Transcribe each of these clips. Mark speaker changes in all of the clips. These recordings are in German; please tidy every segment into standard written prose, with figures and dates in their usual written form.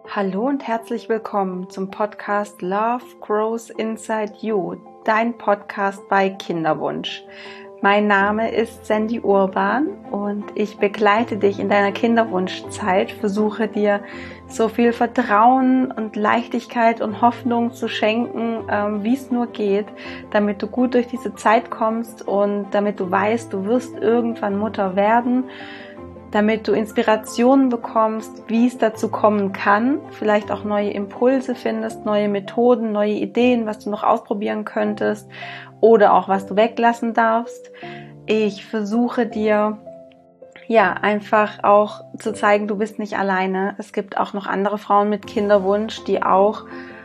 Speaker 1: Hallo und herzlich willkommen zum Podcast Love Grows Inside You, dein Podcast bei Kinderwunsch. Mein Name ist Sandy Urban und ich begleite dich in deiner Kinderwunschzeit, versuche dir so viel Vertrauen und Leichtigkeit und Hoffnung zu schenken, wie es nur geht, damit du gut durch diese Zeit kommst und damit du weißt, du wirst irgendwann Mutter werden, damit du Inspirationen bekommst, wie es dazu kommen kann, vielleicht auch neue Impulse findest, neue Methoden, neue Ideen, was du noch ausprobieren könntest oder auch was du weglassen darfst. Ich versuche dir einfach auch zu zeigen, du bist nicht alleine. Es gibt auch noch andere Frauen mit Kinderwunsch, die auch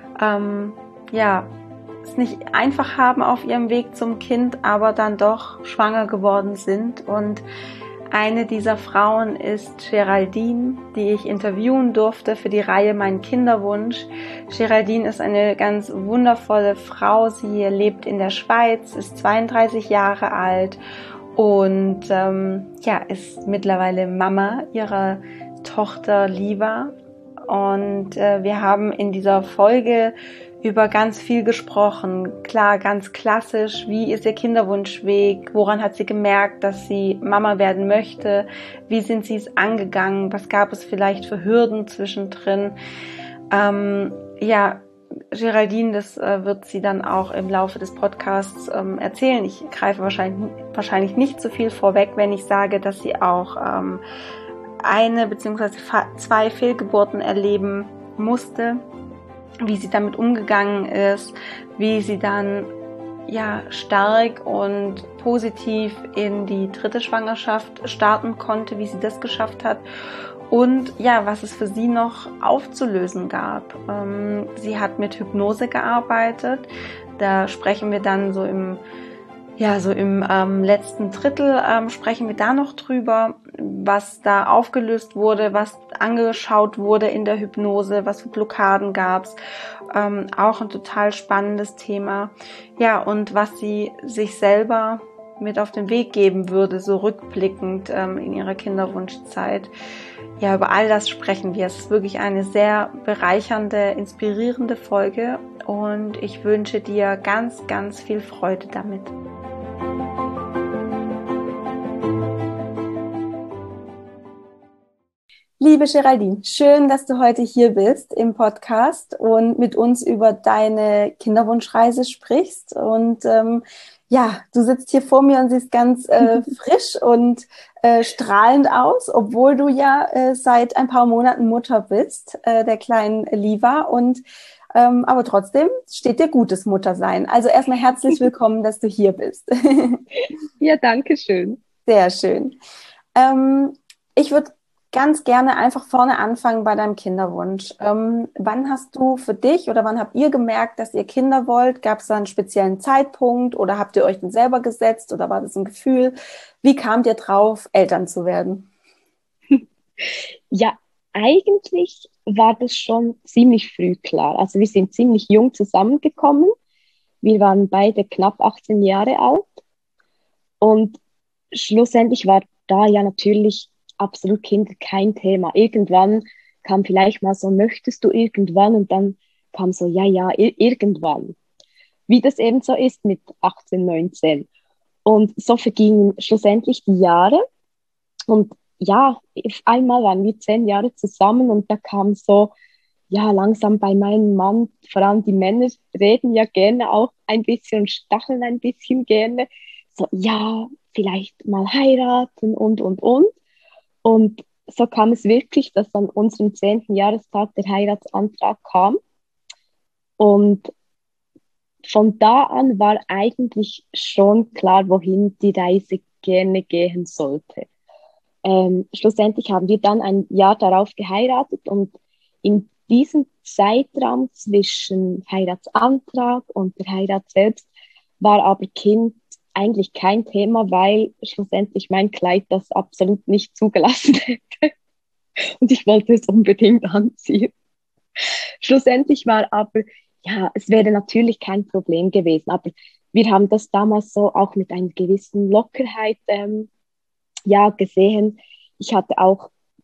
Speaker 1: es nicht einfach haben auf ihrem Weg zum Kind, aber dann doch schwanger geworden sind. Und eine dieser Frauen ist Geraldine, die ich interviewen durfte für die Reihe Mein Kinderwunsch. Geraldine ist eine ganz wundervolle Frau. Sie lebt in der Schweiz, ist 32 Jahre alt und ist mittlerweile Mama ihrer Tochter Liva. Und wir haben in dieser Folge über ganz viel gesprochen. Klar, ganz klassisch, wie ist ihr Kinderwunschweg, woran hat sie gemerkt, dass sie Mama werden möchte, wie sind sie es angegangen, was gab es vielleicht für Hürden zwischendrin. Geraldine, das wird sie dann auch im Laufe des Podcasts erzählen. Ich greife wahrscheinlich nicht so viel vorweg, wenn ich sage, dass sie auch eine bzw. 2 Fehlgeburten erleben musste, wie sie damit umgegangen ist, wie sie dann stark und positiv in die 3. Schwangerschaft starten konnte, wie sie das geschafft hat und was es für sie noch aufzulösen gab. Sie hat mit Hypnose gearbeitet, da sprechen wir dann so im letzten Drittel sprechen wir da noch drüber, was da aufgelöst wurde, was angeschaut wurde in der Hypnose, was für Blockaden gab's. Auch ein total spannendes Thema. Ja, und was sie sich selber mit auf den Weg geben würde, so rückblickend in ihrer Kinderwunschzeit. Ja, über all das sprechen wir. Es ist wirklich eine sehr bereichernde, inspirierende Folge und ich wünsche dir ganz, ganz viel Freude damit. Liebe Geraldine, schön, dass du heute hier bist im Podcast und mit uns über deine Kinderwunschreise sprichst. Und du sitzt hier vor mir und siehst ganz frisch und strahlend aus, obwohl du seit ein paar Monaten Mutter bist, der kleinen Liva. Und aber trotzdem steht dir gutes Muttersein. Also erstmal herzlich willkommen, dass du hier bist.
Speaker 2: Ja, danke schön.
Speaker 1: Sehr schön. Ich würde ganz gerne einfach vorne anfangen bei deinem Kinderwunsch. Wann hast du für dich oder wann habt ihr gemerkt, dass ihr Kinder wollt? Gab es da einen speziellen Zeitpunkt oder habt ihr euch den selber gesetzt oder war das ein Gefühl? Wie kamt ihr drauf, Eltern zu werden?
Speaker 2: Ja, eigentlich war das schon ziemlich früh klar. Also wir sind ziemlich jung zusammengekommen. Wir waren beide knapp 18 Jahre alt und schlussendlich war da ja natürlich absolut Kinder kein Thema. Irgendwann kam vielleicht mal so, möchtest du irgendwann? Und dann kam so, irgendwann. Wie das eben so ist mit 18, 19. Und so vergingen schlussendlich die Jahre. Und ja, auf einmal waren wir 10 Jahre zusammen und da kam so, langsam bei meinem Mann, vor allem die Männer reden ja gerne auch ein bisschen und stacheln ein bisschen gerne. So, vielleicht mal heiraten und. Und so kam es wirklich, dass an unserem 10. Jahrestag der Heiratsantrag kam. Und von da an war eigentlich schon klar, wohin die Reise gerne gehen sollte. Schlussendlich haben wir dann ein Jahr darauf geheiratet und in diesem Zeitraum zwischen Heiratsantrag und der Heirat selbst war aber Kind eigentlich kein Thema, weil schlussendlich mein Kleid das absolut nicht zugelassen hätte. Und ich wollte es unbedingt anziehen. Schlussendlich war aber, es wäre natürlich kein Problem gewesen, aber wir haben das damals so auch mit einer gewissen Lockerheit gesehen. Ich hatte auch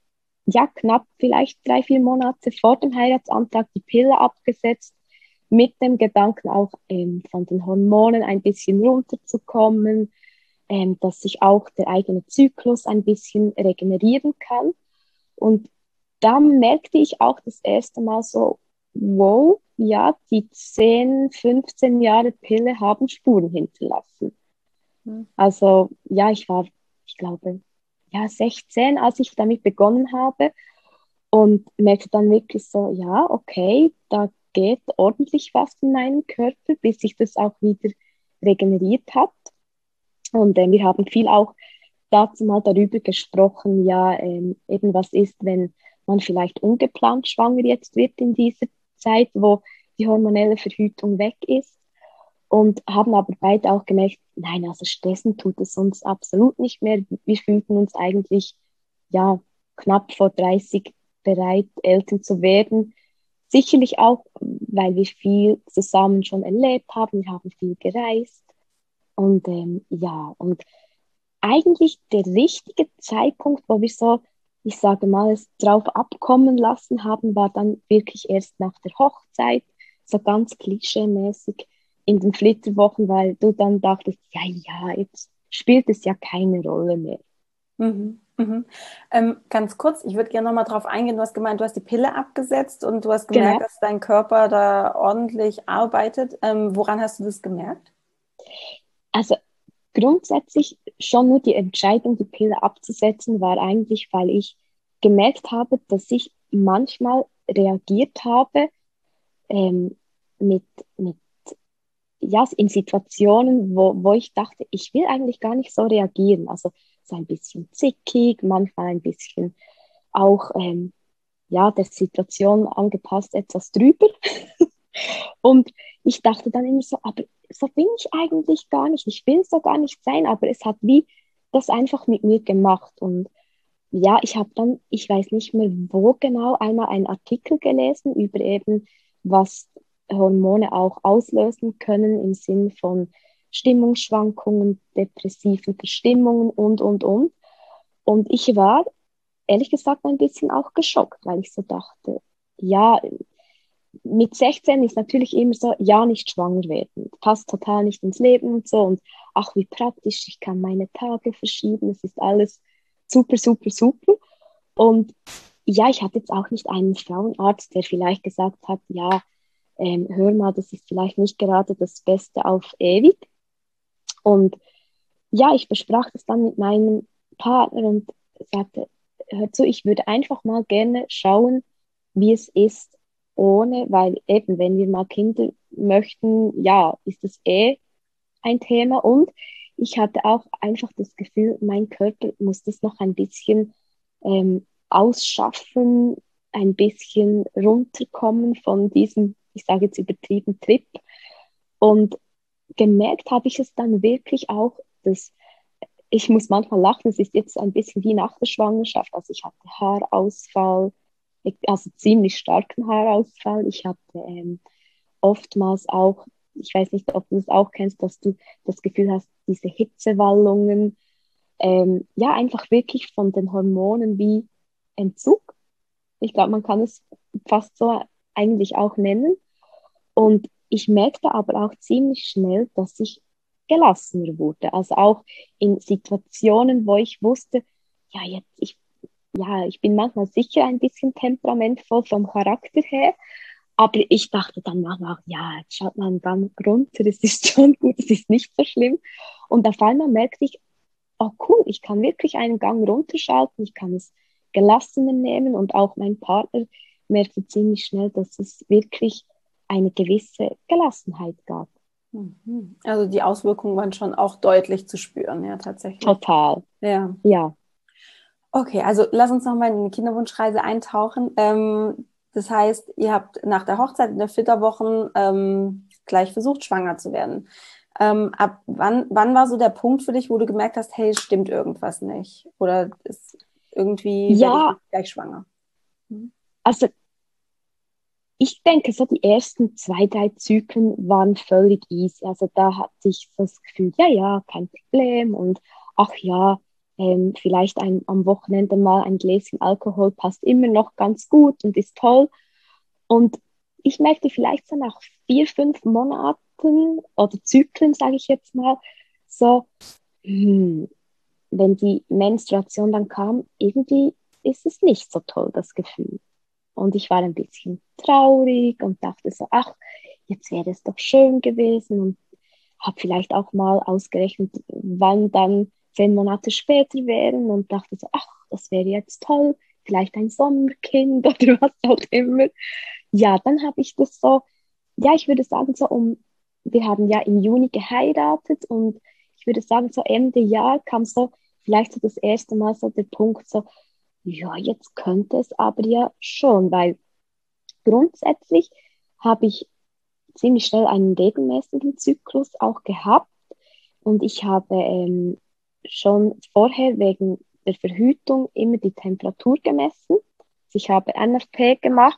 Speaker 2: ja, knapp vielleicht 3, 4 Monate vor dem Heiratsantrag die Pille abgesetzt, mit dem Gedanken auch von den Hormonen ein bisschen runterzukommen, dass sich auch der eigene Zyklus ein bisschen regenerieren kann. Und da merkte ich auch das erste Mal so, wow, ja, die 10, 15 Jahre Pille haben Spuren hinterlassen.
Speaker 1: Mhm.
Speaker 2: Also ja, ich glaube, ja, 16, als ich damit begonnen habe und merkte dann wirklich so, ja, okay, da geht ordentlich was in meinen Körper, bis sich das auch wieder regeneriert hat. Und wir haben viel auch dazu mal darüber gesprochen, ja, eben was ist, wenn man vielleicht ungeplant schwanger jetzt wird in dieser Zeit, wo die hormonelle Verhütung weg ist. Und haben aber beide auch gemerkt, nein, also stressen tut es uns absolut nicht mehr. Wir fühlten uns eigentlich, ja, knapp vor 30 bereit, Eltern zu werden. Sicherlich auch, weil wir viel zusammen schon erlebt haben. Wir haben viel gereist. Und ja, und eigentlich der richtige Zeitpunkt, wo wir so, ich sage mal, es drauf abkommen lassen haben, war dann wirklich erst nach der Hochzeit, so ganz klischeemäßig in den Flitterwochen, weil du dann dachtest, ja, ja, jetzt spielt es ja keine Rolle mehr.
Speaker 1: Mhm. Mhm. Ganz kurz, ich würde gerne nochmal drauf eingehen. Du hast gemeint, du hast die Pille abgesetzt und du hast gemerkt,
Speaker 2: Genau.
Speaker 1: dass dein Körper da ordentlich arbeitet. Woran hast du das gemerkt?
Speaker 2: Also grundsätzlich schon nur die Entscheidung, die Pille abzusetzen, war eigentlich, weil ich gemerkt habe, dass ich manchmal reagiert habe ähm, mit, mit ja, in Situationen, wo ich dachte, ich will eigentlich gar nicht so reagieren. Also so ein bisschen zickig, manchmal ein bisschen auch ja, der Situation angepasst etwas drüber. Und ich dachte dann immer so, aber so bin ich eigentlich gar nicht. Ich will so gar nicht sein, aber es hat wie das einfach mit mir gemacht. Und ja, ich habe dann, ich weiß nicht mehr wo genau, einmal einen Artikel gelesen über eben, was Hormone auch auslösen können im Sinn von Stimmungsschwankungen, depressiven Verstimmungen und. Und ich war ehrlich gesagt ein bisschen auch geschockt, weil ich so dachte, ja, mit 16 ist natürlich immer so, ja, nicht schwanger werden. Passt total nicht ins Leben und so. Und ach, wie praktisch, ich kann meine Tage verschieben. Es ist alles super, super, super. Und ja, ich hatte jetzt auch nicht einen Frauenarzt, der vielleicht gesagt hat, ja, hör mal, das ist vielleicht nicht gerade das Beste auf ewig. Und ja, ich besprach das dann mit meinem Partner und sagte, hör zu, ich würde einfach mal gerne schauen, wie es ist ohne, weil eben, wenn wir mal Kinder möchten, ja, ist es ein Thema. Und ich hatte auch einfach das Gefühl, mein Körper muss das noch ein bisschen ausschaffen, ein bisschen runterkommen von diesem, ich sage jetzt übertrieben Trip. Und gemerkt habe ich es dann wirklich auch, dass ich muss manchmal lachen, es ist jetzt ein bisschen wie nach der Schwangerschaft. Also ich hatte Haarausfall, also ziemlich starken Haarausfall. Ich hatte oftmals auch, ich weiß nicht, ob du das auch kennst, dass du das Gefühl hast, diese Hitzewallungen, ja, einfach wirklich von den Hormonen wie Entzug. Ich glaube, man kann es fast so eigentlich auch nennen. Und ich merkte aber auch ziemlich schnell, dass ich gelassener wurde. Also auch in Situationen, wo ich wusste, ja, ich bin manchmal sicher ein bisschen temperamentvoll vom Charakter her, aber ich dachte dann manchmal auch, ja, jetzt schaut man dann runter, es ist schon gut, es ist nicht so schlimm. Und auf einmal merkte ich, oh cool, ich kann wirklich einen Gang runterschalten, ich kann es gelassener nehmen und auch mein Partner merkte ziemlich schnell, dass es wirklich eine gewisse Gelassenheit gab.
Speaker 1: Mhm. Also die Auswirkungen waren schon auch deutlich zu spüren, ja, tatsächlich.
Speaker 2: Total,
Speaker 1: Ja.
Speaker 2: ja.
Speaker 1: Okay, also lass uns nochmal in die Kinderwunschreise eintauchen. Das heißt, ihr habt nach der Hochzeit in der Flitterwochen gleich versucht, schwanger zu werden. Ab wann war so der Punkt für dich, wo du gemerkt hast, hey, stimmt irgendwas nicht? Oder ist irgendwie werde ich
Speaker 2: Ja,
Speaker 1: nicht gleich schwanger? Mhm.
Speaker 2: also ich denke, so die ersten 2, 3 Zyklen waren völlig easy. Also da hatte ich so das Gefühl, ja, ja, kein Problem. Und ach ja, Vielleicht am Wochenende mal ein Gläschen Alkohol passt immer noch ganz gut und ist toll. Und ich merkte vielleicht so nach 4, 5 Monaten oder Zyklen, sage ich jetzt mal, so, wenn die Menstruation dann kam, irgendwie ist es nicht so toll, das Gefühl. Und ich war ein bisschen traurig und dachte so, ach, jetzt wäre es doch schön gewesen und habe vielleicht auch mal ausgerechnet, wann dann 10 Monate später wären und dachte so, ach, das wäre jetzt toll, vielleicht ein Sommerkind oder was auch immer. Ja, dann habe ich das so, ja, ich würde sagen, wir haben ja im Juni geheiratet und ich würde sagen, so Ende Jahr kam so vielleicht so das erste Mal so der Punkt so, ja, jetzt könnte es aber ja schon, weil grundsätzlich habe ich ziemlich schnell einen regelmäßigen Zyklus auch gehabt und ich habe schon vorher wegen der Verhütung immer die Temperatur gemessen. Ich habe NFP gemacht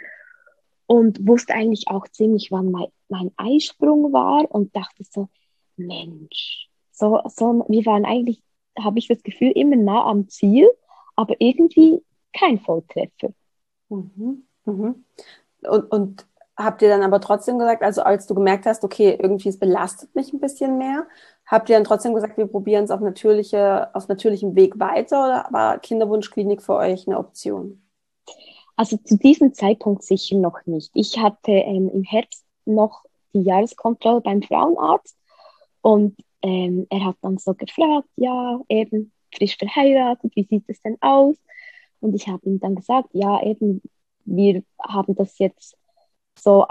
Speaker 2: und wusste eigentlich auch ziemlich, wann mein Eisprung war und dachte so, Mensch, wir waren eigentlich, habe ich das Gefühl, immer nah am Ziel, aber irgendwie kein Volltreffer.
Speaker 1: Mhm. Mhm. Und habt ihr dann aber trotzdem gesagt, also als du gemerkt hast, okay, irgendwie es belastet mich ein bisschen mehr, habt ihr dann trotzdem gesagt, wir probieren es auf natürlichem Weg weiter oder war Kinderwunschklinik für euch eine Option?
Speaker 2: Also zu diesem Zeitpunkt sicher noch nicht. Ich hatte im Herbst noch die Jahreskontrolle beim Frauenarzt und er hat dann so gefragt, ja, eben frisch verheiratet, wie sieht es denn aus? Und ich habe ihm dann gesagt, ja, eben, wir haben das jetzt so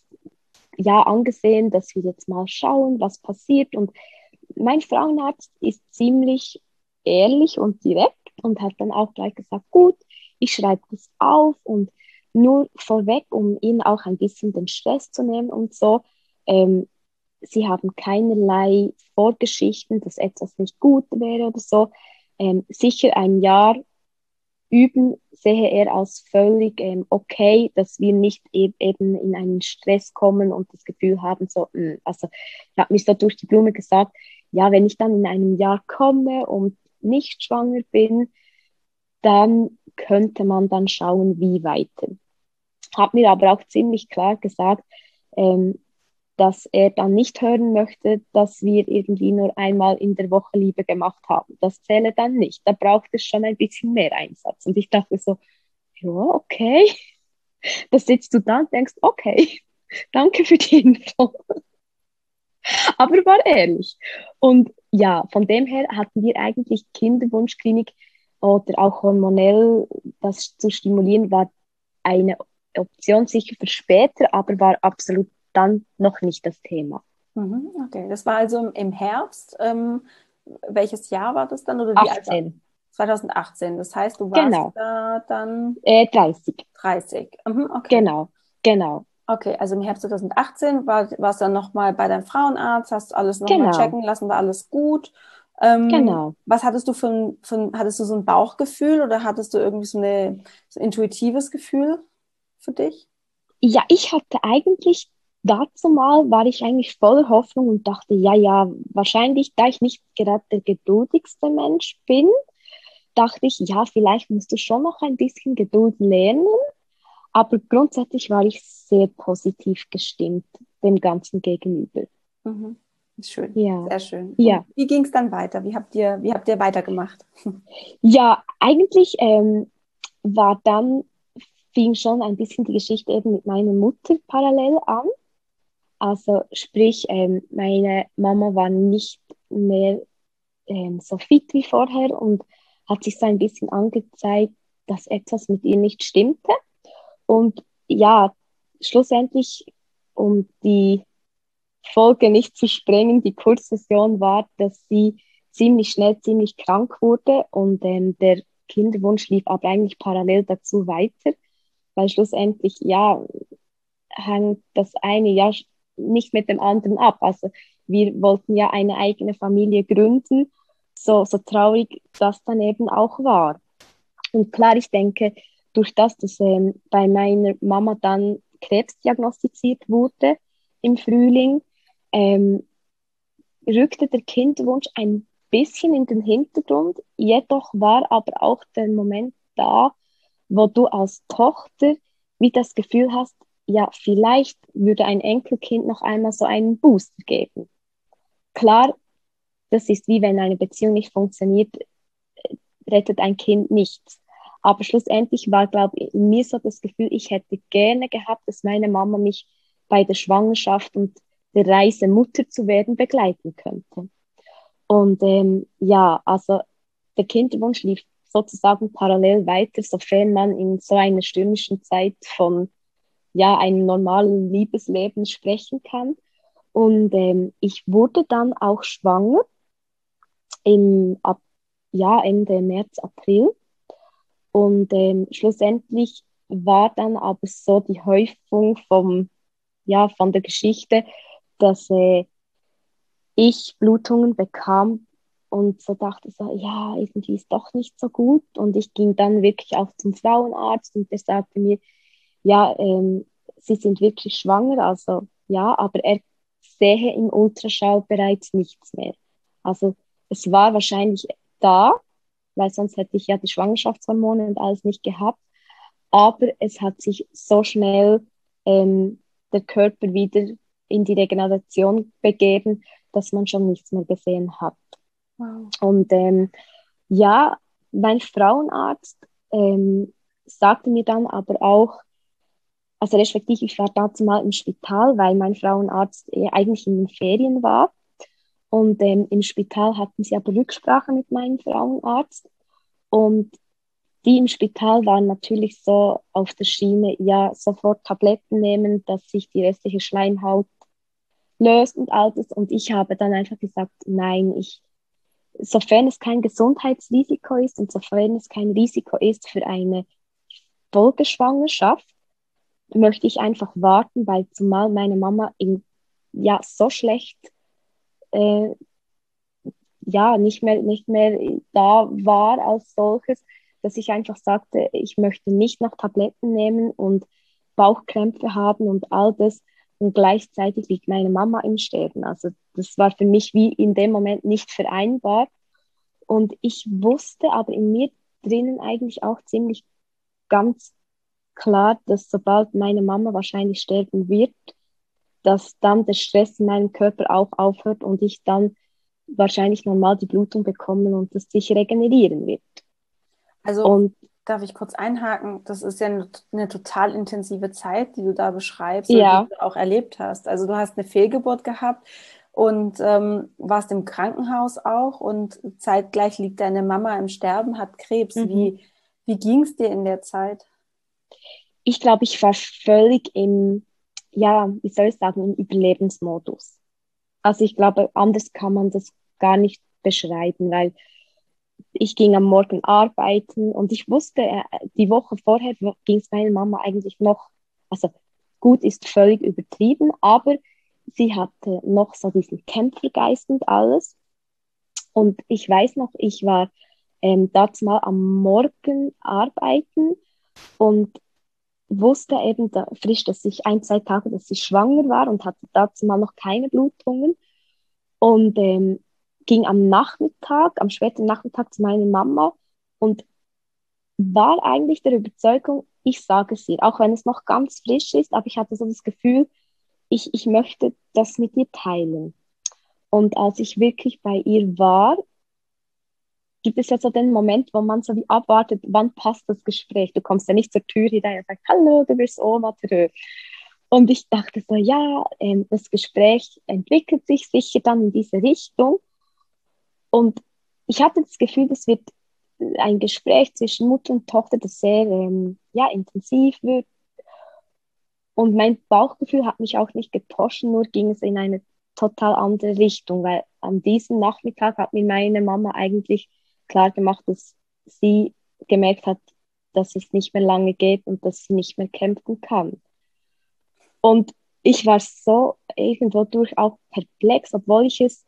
Speaker 2: angesehen, dass wir jetzt mal schauen, was passiert. Und mein Frauenarzt ist ziemlich ehrlich und direkt und hat dann auch gleich gesagt, gut, ich schreibe das auf und nur vorweg, um ihnen auch ein bisschen den Stress zu nehmen und so. Ähm, Sie haben keinerlei Vorgeschichten, dass etwas nicht gut wäre oder so. Sicher ein Jahr üben sehe er als völlig okay, dass wir nicht eben in einen Stress kommen und das Gefühl haben, so, also ich habe mich so durch die Blume gesagt, ja, wenn ich dann in einem Jahr komme und nicht schwanger bin, dann könnte man dann schauen, wie weiter. Hat mir aber auch ziemlich klar gesagt, ähm, dass er dann nicht hören möchte, dass wir irgendwie nur einmal in der Woche Liebe gemacht haben. Das zähle dann nicht. Da braucht es schon ein bisschen mehr Einsatz. Und ich dachte so, ja, okay. Da sitzt du da und denkst, okay, danke für die Info. Aber war ehrlich. Und ja, von dem her hatten wir eigentlich Kinderwunschklinik oder auch hormonell das zu stimulieren, war eine Option sicher für später, aber war absolut dann noch nicht das Thema.
Speaker 1: Mhm, okay, das war also im Herbst. Welches Jahr war das dann oder wie alt war
Speaker 2: 18,
Speaker 1: 2018? Das heißt, du warst
Speaker 2: genau.
Speaker 1: da dann
Speaker 2: 30,
Speaker 1: 30. Mhm, okay.
Speaker 2: genau, genau,
Speaker 1: Okay, also im Herbst 2018 warst du dann nochmal bei deinem Frauenarzt, hast alles nochmal
Speaker 2: genau,
Speaker 1: checken lassen, war alles gut.
Speaker 2: genau.
Speaker 1: Was hattest du hattest du so ein Bauchgefühl oder hattest du irgendwie so ein intuitives Gefühl für dich?
Speaker 2: Ja, ich hatte eigentlich, dazu mal war ich eigentlich voller Hoffnung und dachte, ja, ja, wahrscheinlich, da ich nicht gerade der geduldigste Mensch bin, dachte ich, ja, vielleicht musst du schon noch ein bisschen Geduld lernen. Aber grundsätzlich war ich sehr positiv gestimmt dem Ganzen gegenüber.
Speaker 1: Mhm. Schön,
Speaker 2: Ja,
Speaker 1: sehr schön. Und
Speaker 2: ja,
Speaker 1: wie ging es dann weiter? Wie habt ihr weitergemacht?
Speaker 2: ja, eigentlich war dann, fing schon ein bisschen die Geschichte eben mit meiner Mutter parallel an. Also sprich, meine Mama war nicht mehr so fit wie vorher und hat sich so ein bisschen angezeigt, dass etwas mit ihr nicht stimmte. Und ja, schlussendlich, um die Folge nicht zu sprengen, die Kurzversion war, dass sie ziemlich schnell ziemlich krank wurde und der Kinderwunsch lief aber eigentlich parallel dazu weiter, weil schlussendlich, ja, hängt das eine ja nicht mit dem anderen ab. Also wir wollten ja eine eigene Familie gründen, so traurig das dann eben auch war. Und klar, ich denke, durch das, dass bei meiner Mama dann Krebs diagnostiziert wurde im Frühling, ähm, rückte der Kinderwunsch ein bisschen in den Hintergrund. Jedoch war aber auch der Moment da, wo du als Tochter wie das Gefühl hast, ja, vielleicht würde ein Enkelkind noch einmal so einen Booster geben. Klar, das ist wie wenn eine Beziehung nicht funktioniert, rettet ein Kind nichts. Aber schlussendlich war, glaube ich, in mir so das Gefühl, ich hätte gerne gehabt, dass meine Mama mich bei der Schwangerschaft und der Reise, Mutter zu werden, begleiten könnte. Und ja, also der Kinderwunsch lief sozusagen parallel weiter, sofern man in so einer stürmischen Zeit von ja, einem normalen Liebesleben sprechen kann. Und ich wurde dann auch schwanger ja, Ende März, April. Und schlussendlich war dann aber so die Häufung ja, von der Geschichte, dass ich Blutungen bekam und so dachte so, ja, irgendwie ist doch nicht so gut. Und ich ging dann wirklich auch zum Frauenarzt und der sagte mir, ja, Sie sind wirklich schwanger, also ja, aber er sehe im Ultraschall bereits nichts mehr. Also es war wahrscheinlich da, weil sonst hätte ich ja die Schwangerschaftshormone und alles nicht gehabt. Aber es hat sich so schnell der Körper wieder in die Regeneration begeben, dass man schon nichts mehr gesehen hat.
Speaker 1: Wow.
Speaker 2: Und ja, mein Frauenarzt sagte mir dann aber auch, also respektive ich war dazu mal im Spital, weil mein Frauenarzt eigentlich in den Ferien war. Und im Spital hatten sie aber Rücksprache mit meinem Frauenarzt. Und die im Spital waren natürlich so auf der Schiene, ja, sofort Tabletten nehmen, dass sich die restliche Schleimhaut löst und all das. Und ich habe dann einfach gesagt, nein, sofern es kein Gesundheitsrisiko ist und sofern es kein Risiko ist für eine Folgeschwangerschaft, möchte ich einfach warten, weil zumal meine Mama ja so schlecht äh, ja nicht mehr da war als solches, dass ich einfach sagte, ich möchte nicht noch Tabletten nehmen und Bauchkrämpfe haben und all das. Und gleichzeitig liegt meine Mama im Sterben. Also das war für mich wie in dem Moment nicht vereinbar. Und ich wusste aber in mir drinnen eigentlich auch ziemlich ganz klar, dass sobald meine Mama wahrscheinlich sterben wird, dass dann der Stress in meinem Körper auch aufhört und ich dann wahrscheinlich normal die Blutung bekommen und das sich regenerieren wird.
Speaker 1: Also
Speaker 2: Und
Speaker 1: darf ich kurz einhaken? Das ist ja eine total intensive Zeit, die du da beschreibst oder die
Speaker 2: ja,
Speaker 1: du auch erlebt hast. Also du hast eine Fehlgeburt gehabt und warst im Krankenhaus auch und zeitgleich liegt deine Mama im Sterben, hat Krebs.
Speaker 2: mhm.
Speaker 1: Wie ging es dir in der Zeit?
Speaker 2: Ich glaube, ich war völlig ja, wie soll ich sagen, im Überlebensmodus. Also ich glaube, anders kann man das gar nicht beschreiben, weil ich ging am Morgen arbeiten und ich wusste, die Woche vorher ging es meiner Mama eigentlich noch, also gut ist völlig übertrieben, aber sie hatte noch so diesen Kämpfergeist und alles. Und ich weiß noch, ich war dazu mal am Morgen arbeiten und wusste eben frisch, dass ich 1, 2 Tage, dass ich schwanger war und hatte dazu mal noch keine Blutungen und ging am späten Nachmittag zu meiner Mama und war eigentlich der Überzeugung, ich sage es ihr, auch wenn es noch ganz frisch ist, aber ich hatte so das Gefühl, ich möchte das mit ihr teilen. Und als ich wirklich bei ihr war, gibt es ja so den Moment, wo man so wie abwartet, wann passt das Gespräch. Du kommst ja nicht zur Tür hinein und sagst, hallo, du bist Oma. Tschö. Und ich dachte so, ja, das Gespräch entwickelt sich sicher dann in diese Richtung. Und ich hatte das Gefühl, das wird ein Gespräch zwischen Mutter und Tochter, das sehr ja, intensiv wird. Und mein Bauchgefühl hat mich auch nicht getäuscht, nur ging es in eine total andere Richtung, weil an diesem Nachmittag hat mir meine Mama eigentlich klar gemacht, dass sie gemerkt hat, dass es nicht mehr lange geht und dass sie nicht mehr kämpfen kann. Und ich war so irgendwo durch auch perplex, obwohl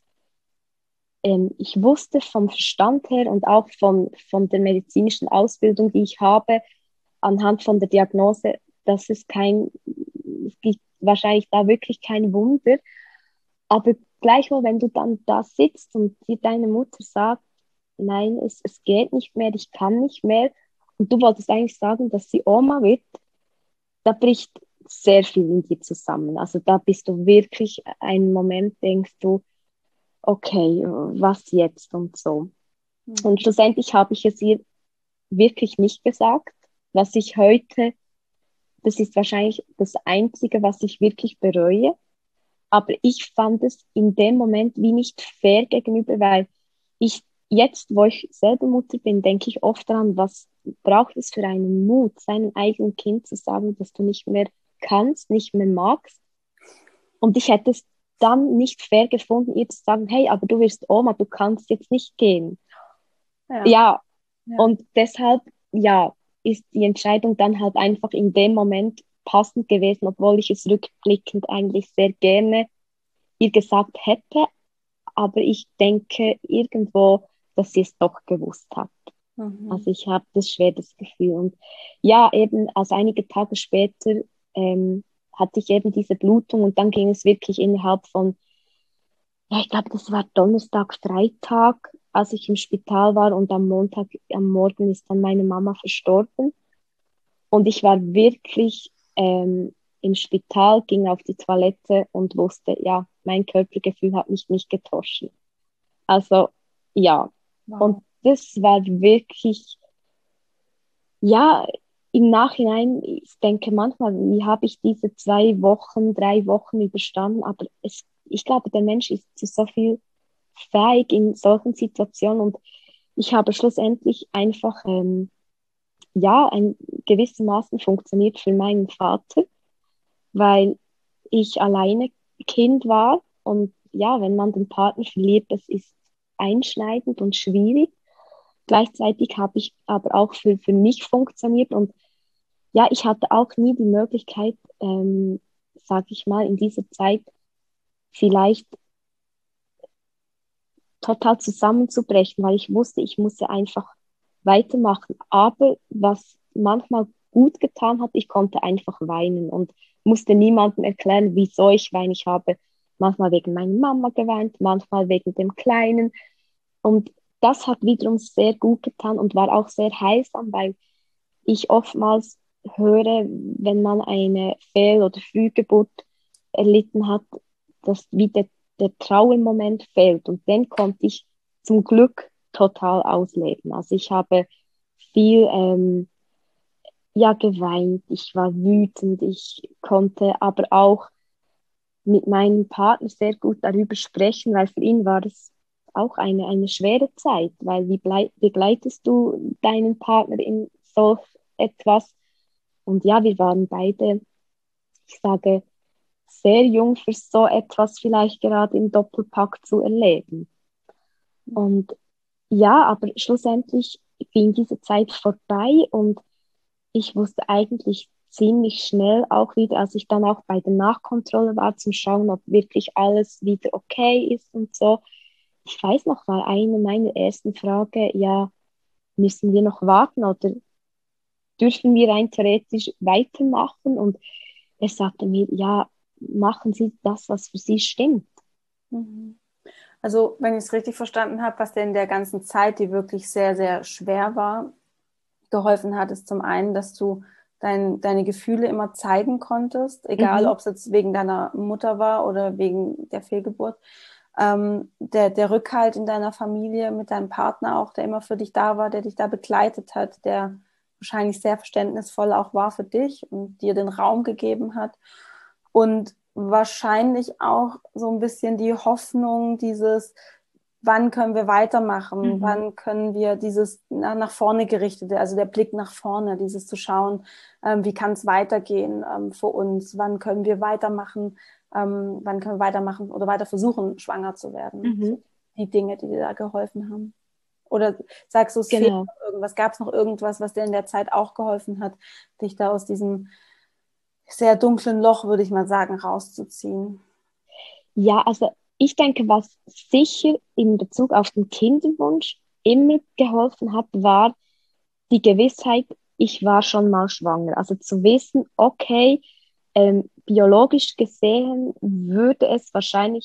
Speaker 2: ich wusste vom Verstand her und auch von der medizinischen Ausbildung, die ich habe, anhand von der Diagnose, dass es gibt wahrscheinlich da wirklich kein Wunder. Aber gleichwohl, wenn du dann da sitzt und dir deine Mutter sagt, nein, es geht nicht mehr, ich kann nicht mehr, und du wolltest eigentlich sagen, dass sie Oma wird, da bricht sehr viel in dir zusammen. Also da bist du wirklich einen Moment, denkst du, okay, was jetzt und so. Und
Speaker 1: Mhm.
Speaker 2: schlussendlich habe ich es ihr wirklich nicht gesagt, was ich heute, das ist wahrscheinlich das Einzige, was ich wirklich bereue. Aber ich fand es in dem Moment wie nicht fair gegenüber, weil ich jetzt, wo ich selber Mutter bin, denke ich oft daran, was braucht es für einen Mut, seinem eigenen Kind zu sagen, dass du nicht mehr kannst, nicht mehr magst. Und ich hätte es dann nicht fair gefunden, ihr zu sagen, hey, aber du wirst Oma, du kannst jetzt nicht gehen.
Speaker 1: Ja,
Speaker 2: Ja,
Speaker 1: ja.
Speaker 2: und deshalb, ja, ist die Entscheidung dann halt einfach in dem Moment passend gewesen, obwohl ich es rückblickend eigentlich sehr gerne ihr gesagt hätte, aber ich denke irgendwo, dass sie es doch gewusst hat.
Speaker 1: Mhm.
Speaker 2: Also ich habe das schwer das Gefühl. Und ja, eben, also einige Tage später hatte ich eben diese Blutung und dann ging es wirklich innerhalb von, ja, ich glaube, das war Donnerstag, Freitag, als ich im Spital war und am Montag, am Morgen ist dann meine Mama verstorben. Und ich war wirklich im Spital, ging auf die Toilette und wusste, ja, mein Körpergefühl hat mich nicht getäuscht. Also ja, und
Speaker 1: Wow.
Speaker 2: das war wirklich, ja, im Nachhinein, ich denke manchmal, wie habe ich diese 2 Wochen, 3 Wochen überstanden, aber ich glaube, der Mensch ist zu so viel fähig in solchen Situationen und ich habe schlussendlich einfach, ja, ein gewissermaßen funktioniert für meinen Vater, weil ich alleine Kind war und ja, wenn man den Partner verliert, das ist einschneidend und schwierig. Gleichzeitig habe ich aber auch für mich funktioniert und ja, ich hatte auch nie die Möglichkeit, sage ich mal, in dieser Zeit vielleicht total zusammenzubrechen, weil ich wusste, ich musste einfach weitermachen. Aber was manchmal gut getan hat, ich konnte einfach weinen und musste niemandem erklären, wieso ich weine. Ich habe manchmal wegen meiner Mama geweint, manchmal wegen dem Kleinen. Und das hat wiederum sehr gut getan und war auch sehr heilsam, weil ich oftmals höre, wenn man eine Fehl- oder Frühgeburt erlitten hat, dass wieder der Trauermoment fehlt. Und den konnte ich zum Glück total ausleben. Also ich habe viel ja, geweint, ich war wütend, ich konnte aber auch mit meinem Partner sehr gut darüber sprechen, weil für ihn war es auch eine schwere Zeit, weil wie begleitest du deinen Partner in so etwas? Und ja, wir waren beide, ich sage, sehr jung für so etwas vielleicht gerade im Doppelpack zu erleben. Und ja, aber schlussendlich ging diese Zeit vorbei und ich wusste eigentlich ziemlich schnell auch wieder, als ich dann auch bei der Nachkontrolle war, zum Schauen, ob wirklich alles wieder okay ist und so. Ich weiß noch, war eine meiner ersten Fragen, ja, müssen wir noch warten oder dürfen wir rein theoretisch weitermachen? Und er sagte mir, ja, machen Sie das, was für Sie stimmt.
Speaker 1: Mhm. Also, wenn ich es richtig verstanden habe, was dir in der ganzen Zeit, die wirklich sehr, sehr schwer war, geholfen hat, ist zum einen, dass du deine Gefühle immer zeigen konntest, egal
Speaker 2: Mhm,
Speaker 1: ob es jetzt wegen deiner Mutter war oder wegen der Fehlgeburt. Der Rückhalt in deiner Familie mit deinem Partner auch, der immer für dich da war, der dich da begleitet hat, der wahrscheinlich sehr verständnisvoll auch war für dich und dir den Raum gegeben hat. Und wahrscheinlich auch so ein bisschen die Hoffnung, dieses, wann können wir weitermachen,
Speaker 2: mhm,
Speaker 1: wann können wir dieses nach vorne gerichtete, also der Blick nach vorne, dieses zu schauen, wie kann es weitergehen für uns, wann können wir weitermachen, wann können wir weitermachen oder weiter versuchen, schwanger zu werden.
Speaker 2: mhm,
Speaker 1: So die Dinge, die dir da geholfen haben. Oder sagst du, es fehlt
Speaker 2: genau.
Speaker 1: noch irgendwas? Gab es noch irgendwas, was dir in der Zeit auch geholfen hat, dich da aus diesem sehr dunklen Loch, würde ich mal sagen, rauszuziehen?
Speaker 2: Ja, also ich denke, was sicher in Bezug auf den Kinderwunsch immer geholfen hat, war die Gewissheit, ich war schon mal schwanger. Also zu wissen, okay, biologisch gesehen würde es wahrscheinlich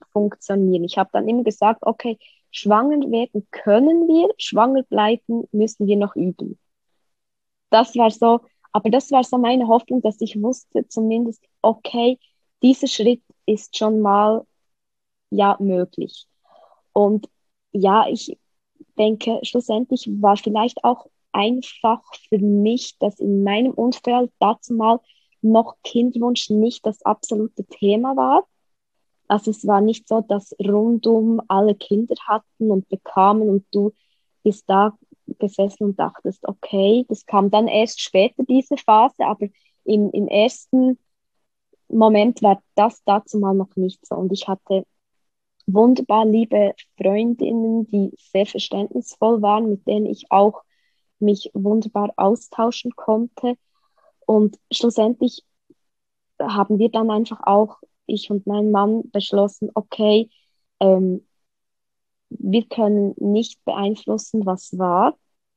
Speaker 2: funktionieren. Ich habe dann immer gesagt, okay, schwanger werden können wir, schwanger bleiben müssen wir noch üben. Das war so, aber das war so meine Hoffnung, dass ich wusste zumindest, okay, dieser Schritt ist schon mal ja möglich. Und ja, ich denke, schlussendlich war vielleicht auch einfach für mich, dass in meinem Umfeld dazu mal noch Kinderwunsch nicht das absolute Thema war. Also es war nicht so, dass rundum alle Kinder hatten und bekamen und du bist da gesessen und dachtest, okay, das kam dann erst später, diese Phase, aber im ersten Moment war das dazu mal noch nicht so. Und ich hatte wunderbar liebe Freundinnen, die sehr verständnisvoll waren, mit denen ich auch mich wunderbar austauschen konnte. Und schlussendlich haben wir dann einfach auch, ich und mein Mann, beschlossen, okay, ähm, wir können nicht beeinflussen, was war.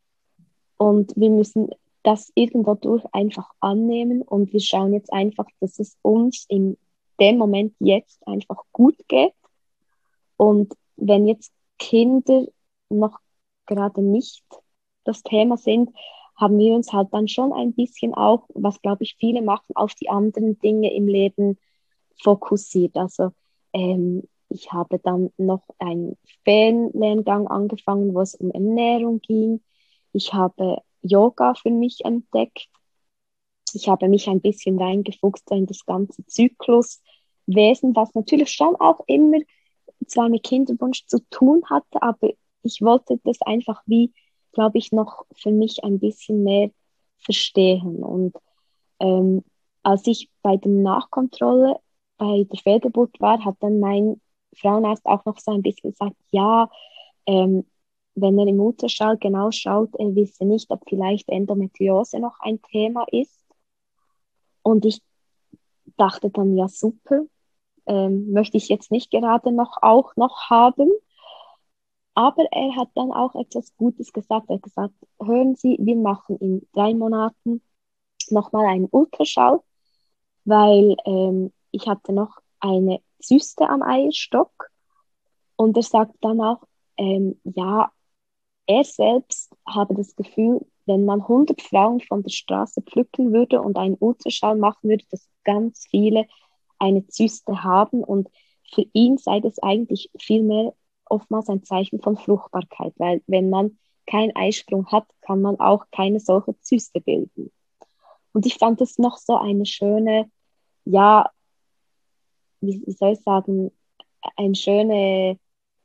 Speaker 2: Und wir müssen das irgendwo durch einfach annehmen. Und wir schauen jetzt einfach, dass es uns in dem Moment jetzt einfach gut geht. Und wenn jetzt Kinder noch gerade nicht das Thema sind, haben wir uns halt dann schon ein bisschen auch, was glaube ich viele machen, auf die anderen Dinge im Leben fokussiert. Also ich habe dann noch einen Ferienlehrgang angefangen, wo es um Ernährung ging. Ich habe Yoga für mich entdeckt. Ich habe mich ein bisschen reingefuchst in das ganze Zykluswesen, was natürlich schon auch immer zwar mit Kinderwunsch zu tun hatte, aber ich wollte das einfach wie, glaube ich, noch für mich ein bisschen mehr verstehen. Und ähm, als ich bei der Nachkontrolle bei der Fehlgeburt war, hat dann mein Frauenarzt auch noch so ein bisschen gesagt, ja, ähm, wenn er im Ultraschall genau schaut, er wisse nicht, ob vielleicht Endometriose noch ein Thema ist. Und ich dachte dann, ja, super, möchte ich jetzt nicht gerade noch auch noch haben. Aber er hat dann auch etwas Gutes gesagt. Er hat gesagt, hören Sie, wir machen in 3 Monaten nochmal einen Ultraschall, weil ich hatte noch eine Zyste am Eierstock. Und er sagt dann auch, ja, er selbst habe das Gefühl, wenn man 100 Frauen von der Straße pflücken würde und einen Ultraschall machen würde, dass ganz viele eine Zyste haben. Und für ihn sei das eigentlich vielmehr oftmals ein Zeichen von Fruchtbarkeit, weil wenn man keinen Eisprung hat, kann man auch keine solche Zyste bilden. Und ich fand das noch so eine schöne, ja, wie soll ich sagen, eine schöne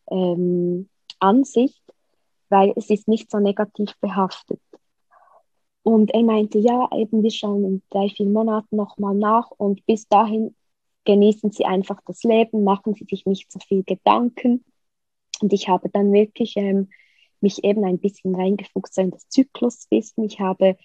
Speaker 2: Ansicht, weil es ist nicht so negativ behaftet. Und er meinte, ja, eben, wir schauen in 3, 4 Monaten nochmal nach und bis dahin genießen Sie einfach das Leben, machen Sie sich nicht so viel Gedanken. Und ich habe dann wirklich mich eben ein bisschen reingefuchst so in das Zykluswissen. Ich habe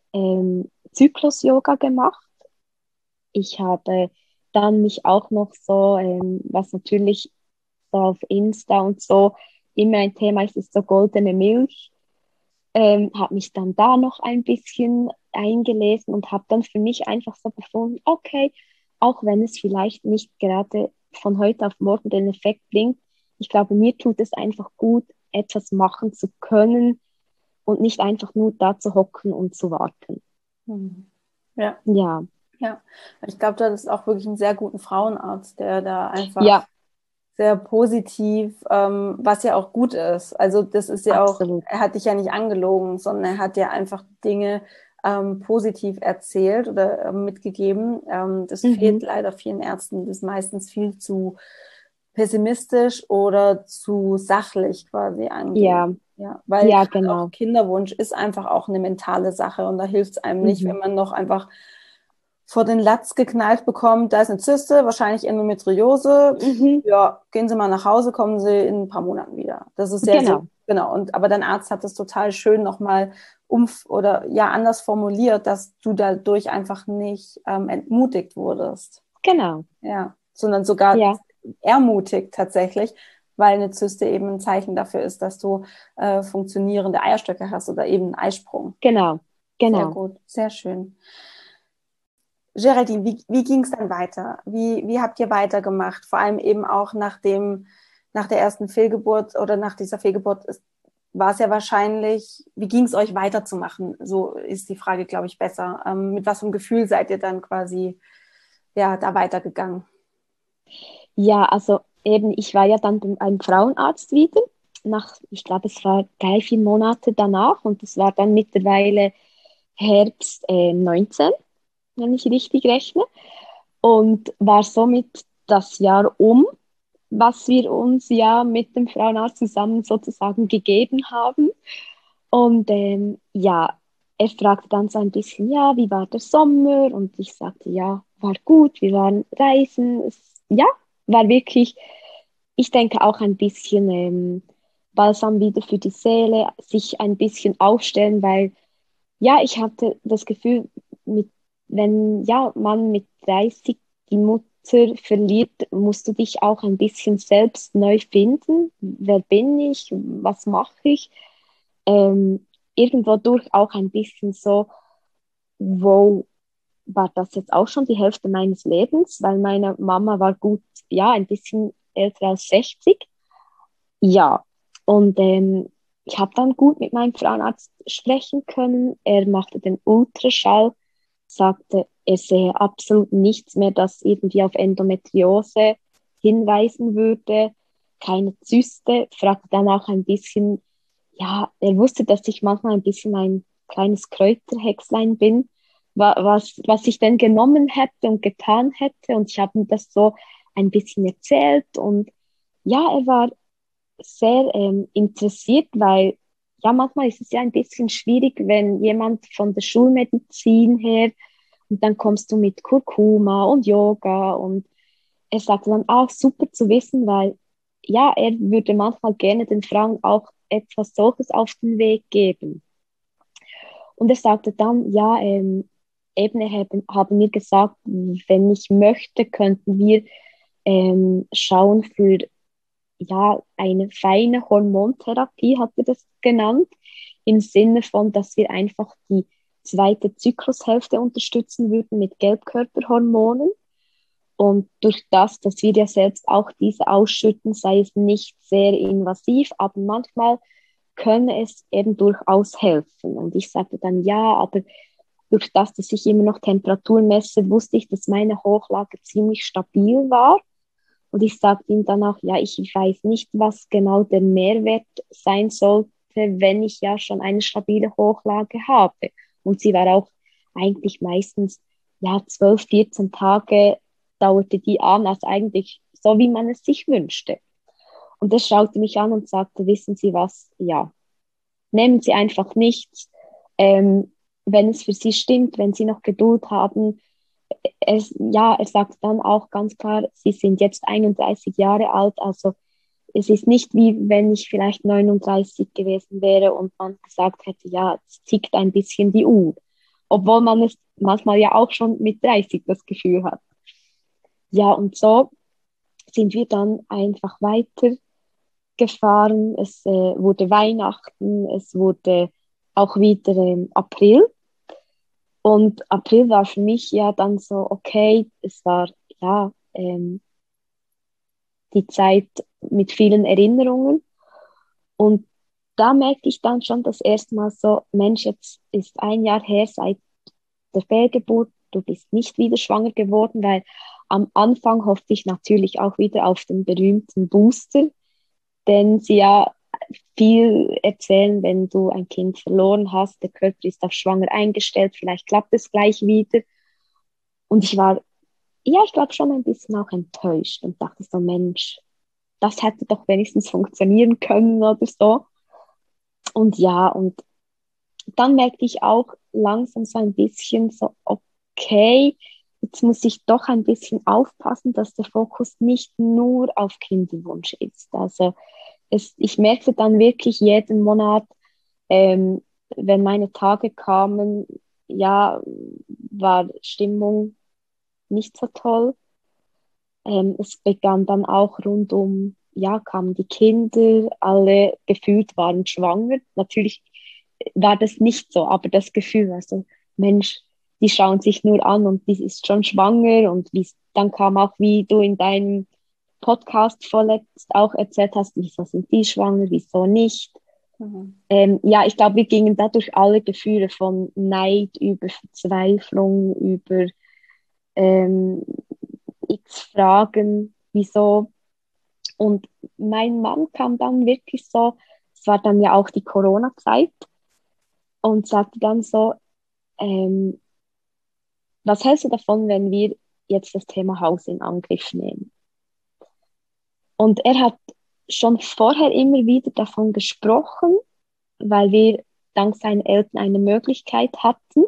Speaker 2: Zyklus-Yoga gemacht. Ich habe dann mich auch noch so, was natürlich so auf Insta und so immer ein Thema ist, ist so goldene Milch. Habe mich dann da noch ein bisschen eingelesen und habe dann für mich einfach so befunden, okay, auch wenn es vielleicht nicht gerade von heute auf morgen den Effekt bringt, ich glaube, mir tut es einfach gut, etwas machen zu können und nicht einfach nur da zu hocken und zu warten.
Speaker 1: Mhm. Ja,
Speaker 2: Ja,
Speaker 1: ja. Ich glaube, du hattest auch wirklich einen sehr guten Frauenarzt, der da einfach
Speaker 2: ja,
Speaker 1: sehr positiv, was ja auch gut ist. Also das ist ja auch,
Speaker 2: absolut.
Speaker 1: er hat dich ja nicht angelogen, sondern er hat ja einfach Dinge positiv erzählt oder mitgegeben. Das fehlt
Speaker 2: Mhm.
Speaker 1: leider vielen Ärzten, das ist meistens viel zu pessimistisch oder zu sachlich quasi angehen.
Speaker 2: Ja,
Speaker 1: Ja, weil
Speaker 2: ja,
Speaker 1: gerade auch
Speaker 2: genau.
Speaker 1: Kinderwunsch ist einfach auch eine mentale Sache und da hilft es einem nicht, wenn
Speaker 2: Mhm.
Speaker 1: man noch einfach vor den Latz geknallt bekommt, da ist eine Zyste, wahrscheinlich Endometriose.
Speaker 2: Mhm.
Speaker 1: Ja, gehen Sie mal nach Hause, kommen Sie in ein paar Monaten wieder. Das ist ja so,
Speaker 2: Genau,
Speaker 1: genau. Und aber dein Arzt hat das total schön nochmal oder ja anders formuliert, dass du dadurch einfach nicht entmutigt wurdest.
Speaker 2: genau.
Speaker 1: Ja, sondern sogar
Speaker 2: Ja,
Speaker 1: ermutigt tatsächlich, weil eine Zyste eben ein Zeichen dafür ist, dass du funktionierende Eierstöcke hast oder eben einen Eisprung.
Speaker 2: genau,
Speaker 1: Sehr
Speaker 2: genau.
Speaker 1: gut, sehr schön. Geraldine, wie ging es dann weiter? Wie habt ihr weitergemacht? Vor allem eben auch nach der ersten Fehlgeburt oder nach dieser Fehlgeburt war es ja wahrscheinlich, wie ging es euch weiterzumachen? So ist die Frage, glaube ich, besser. Mit was für einem Gefühl seid ihr dann quasi ja, da weitergegangen?
Speaker 2: Ja, also eben, ich war ja dann beim Frauenarzt wieder, ich glaube, es war 3, 4 Monate danach und es war dann mittlerweile Herbst 19, wenn ich richtig rechne, und war somit das Jahr um, was wir uns ja mit dem Frauenarzt zusammen sozusagen gegeben haben. Und ja, er fragte dann so ein bisschen, ja, wie war der Sommer? Und ich sagte, ja, war gut, wir waren reisen. Ja, war wirklich, ich denke auch ein bisschen Balsam wieder für die Seele, sich ein bisschen aufstellen, weil ja, ich hatte das Gefühl, wenn ja, man mit 30 die Mutter verliert, musst du dich auch ein bisschen selbst neu finden. Wer bin ich? Was mache ich? Irgendwo durch auch ein bisschen so, wo war das jetzt auch schon die Hälfte meines Lebens, weil meine Mama war gut, ja, ein bisschen älter als 60. Ja, und ich habe dann gut mit meinem Frauenarzt sprechen können. Er machte den Ultraschall, sagte, er sehe absolut nichts mehr, das irgendwie auf Endometriose hinweisen würde, keine Zyste, fragte dann auch ein bisschen, ja, er wusste, dass ich manchmal ein bisschen ein kleines Kräuterhexlein bin, was ich denn genommen hätte und getan hätte. Und ich habe ihm das so ein bisschen erzählt. Und ja, er war sehr interessiert, weil ja, manchmal ist es ja ein bisschen schwierig, wenn jemand von der Schulmedizin her und dann kommst du mit Kurkuma und Yoga und er sagte dann auch super zu wissen, weil ja, er würde manchmal gerne den Frauen auch etwas solches auf den Weg geben. Und er sagte dann, ja, eben, haben mir gesagt, wenn ich möchte, könnten wir schauen für ja, eine feine Hormontherapie, hat er das genannt, im Sinne von, dass wir einfach die zweite Zyklushälfte unterstützen würden mit Gelbkörperhormonen. Und durch das, dass wir ja selbst auch diese ausschütten, sei es nicht sehr invasiv, aber manchmal könne es eben durchaus helfen. Und ich sagte dann ja, aber durch das, dass ich immer noch Temperatur messe, wusste ich, dass meine Hochlage ziemlich stabil war. Und ich sagte ihm dann auch, ja, ich weiß nicht, was genau der Mehrwert sein sollte, wenn ich ja schon eine stabile Hochlage habe. Und sie war auch eigentlich meistens, ja, 12, 14 Tage dauerte die an, also eigentlich so, wie man es sich wünschte. Und er schaute mich an und sagte, wissen Sie was, ja, nehmen Sie einfach nichts, ähm, wenn es für Sie stimmt, wenn Sie noch Geduld haben, ja, er sagt dann auch ganz klar, sie sind jetzt 31 Jahre alt, also es ist nicht wie wenn ich vielleicht 39 gewesen wäre und man gesagt hätte, ja, es tickt ein bisschen die Uhr. Obwohl man es manchmal ja auch schon mit 30 das Gefühl hat. Ja, und so sind wir dann einfach weitergefahren. Es wurde Weihnachten, es wurde auch wieder April. Und April war für mich ja dann so, okay, es war ja die Zeit mit vielen Erinnerungen. Und da merkte ich dann schon das erste Mal so, Mensch, jetzt ist ein Jahr her seit der Fehlgeburt, du bist nicht wieder schwanger geworden, weil am Anfang hoffte ich natürlich auch wieder auf den berühmten Booster, denn sie ja viel erzählen, wenn du ein Kind verloren hast, der Körper ist auf schwanger eingestellt, vielleicht klappt es gleich wieder. Und ich war, ja, ich glaube schon ein bisschen auch enttäuscht und dachte so, Mensch, das hätte doch wenigstens funktionieren können oder so. Und ja, und dann merkte ich auch langsam so ein bisschen so, okay, jetzt muss ich doch ein bisschen aufpassen, dass der Fokus nicht nur auf Kinderwunsch ist. Also ich merkte dann wirklich jeden Monat, ähm, wenn meine Tage kamen, ja, war Stimmung nicht so toll. Es begann dann auch ja, kamen die Kinder, alle gefühlt waren schwanger. Natürlich war das nicht so, aber das Gefühl war so, Mensch, die schauen sich nur an und die ist schon schwanger und dann kam auch, wie du in deinem Podcast vorletzt auch erzählt hast, wieso sind die schwanger, wieso nicht.
Speaker 1: Mhm.
Speaker 2: Ja, ich glaube, wir gingen dadurch alle Gefühle von Neid über Verzweiflung, über ähm, x Fragen, wieso. Und mein Mann kam dann wirklich so, es war dann ja auch die Corona-Zeit, und sagte dann so, ähm, was hältst du davon, wenn wir jetzt das Thema Haus in Angriff nehmen? Und er hat schon vorher immer wieder davon gesprochen, weil wir dank seinen Eltern eine Möglichkeit hatten.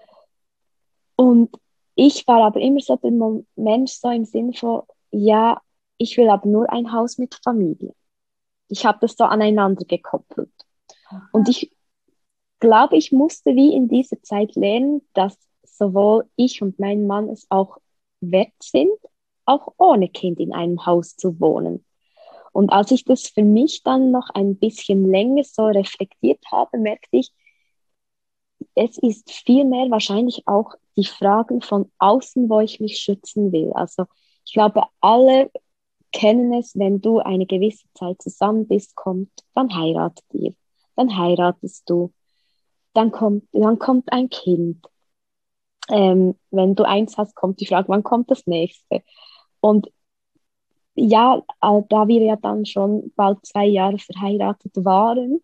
Speaker 2: Und ich war aber immer so der Mensch, so im Sinne von, ja, ich will aber nur ein Haus mit Familie. Ich habe das so aneinander gekoppelt. Und
Speaker 1: Aha.
Speaker 2: ich glaube, ich musste wie in dieser Zeit lernen, dass sowohl ich und mein Mann es auch wert sind, auch ohne Kind in einem Haus zu wohnen. Und als ich das für mich dann noch ein bisschen länger so reflektiert habe, merkte ich, es ist vielmehr wahrscheinlich auch die Fragen von außen, wo ich mich schützen will. Also ich glaube, alle kennen es, wenn du eine gewisse Zeit zusammen bist, dann heiratet ihr, dann heiratest du, dann kommt ein Kind. Wenn du eins hast, kommt die Frage, wann kommt das nächste? Und ja, da wir ja dann schon bald 2 Jahre verheiratet waren,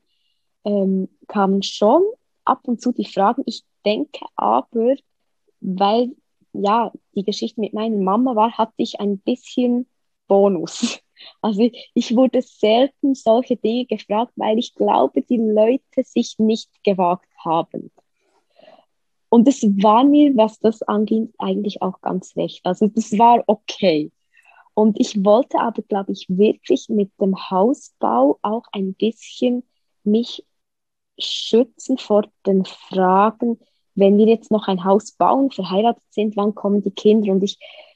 Speaker 2: kamen schon ab und zu die Fragen. Ich denke aber, weil ja die Geschichte mit meiner Mama war, hatte ich ein bisschen Bonus. Also ich wurde selten solche Dinge gefragt, weil ich glaube, die Leute sich nicht gewagt haben. Und es war mir, was das angeht, eigentlich auch ganz recht. Also das war okay. Und ich wollte aber, glaube ich, wirklich mit dem Hausbau auch ein bisschen mich schützen vor den Fragen, wenn wir jetzt noch ein Haus bauen, verheiratet sind, wann kommen die Kinder? Und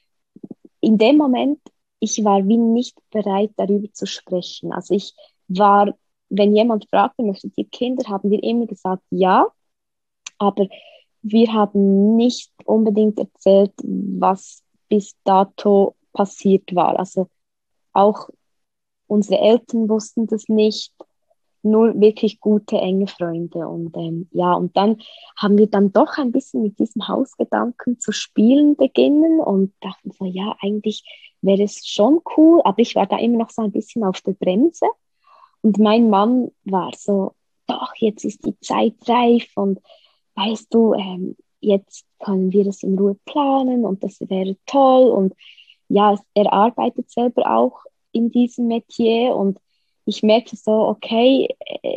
Speaker 2: in dem Moment, ich war wie nicht bereit, darüber zu sprechen. Also ich war, wenn jemand fragte, möchtet ihr Kinder, haben wir immer gesagt, ja, aber wir haben nicht unbedingt erzählt, was bis dato passiert war. Also auch unsere Eltern wussten das nicht, nur wirklich gute, enge Freunde. Und ja, und dann haben wir dann doch ein bisschen mit diesem Hausgedanken zu spielen beginnen und dachten so, ja, eigentlich wäre es schon cool, aber ich war da immer noch so ein bisschen auf der Bremse. Und mein Mann war so, doch, jetzt ist die Zeit reif und weißt du, jetzt können wir das in Ruhe planen und das wäre toll. Und ja, er arbeitet selber auch in diesem Metier und ich merke so, okay,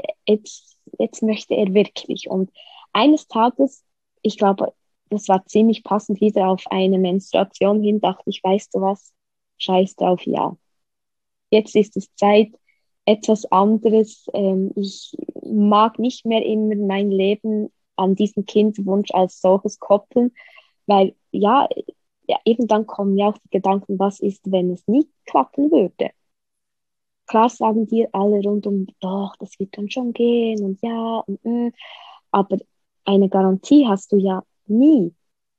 Speaker 2: jetzt möchte er wirklich. Und eines Tages, ich glaube, das war ziemlich passend wieder auf eine Menstruation hin, dachte ich, weißt du was, scheiß drauf, ja. Jetzt ist es Zeit, etwas anderes. Ich mag nicht mehr immer mein Leben an diesen Kinderwunsch als solches koppeln, weil ja, eben dann kommen ja auch die Gedanken, was ist, wenn es nie klappen würde? Klar sagen dir alle rundum, doch, das wird dann schon gehen und ja, aber eine Garantie hast du ja nie.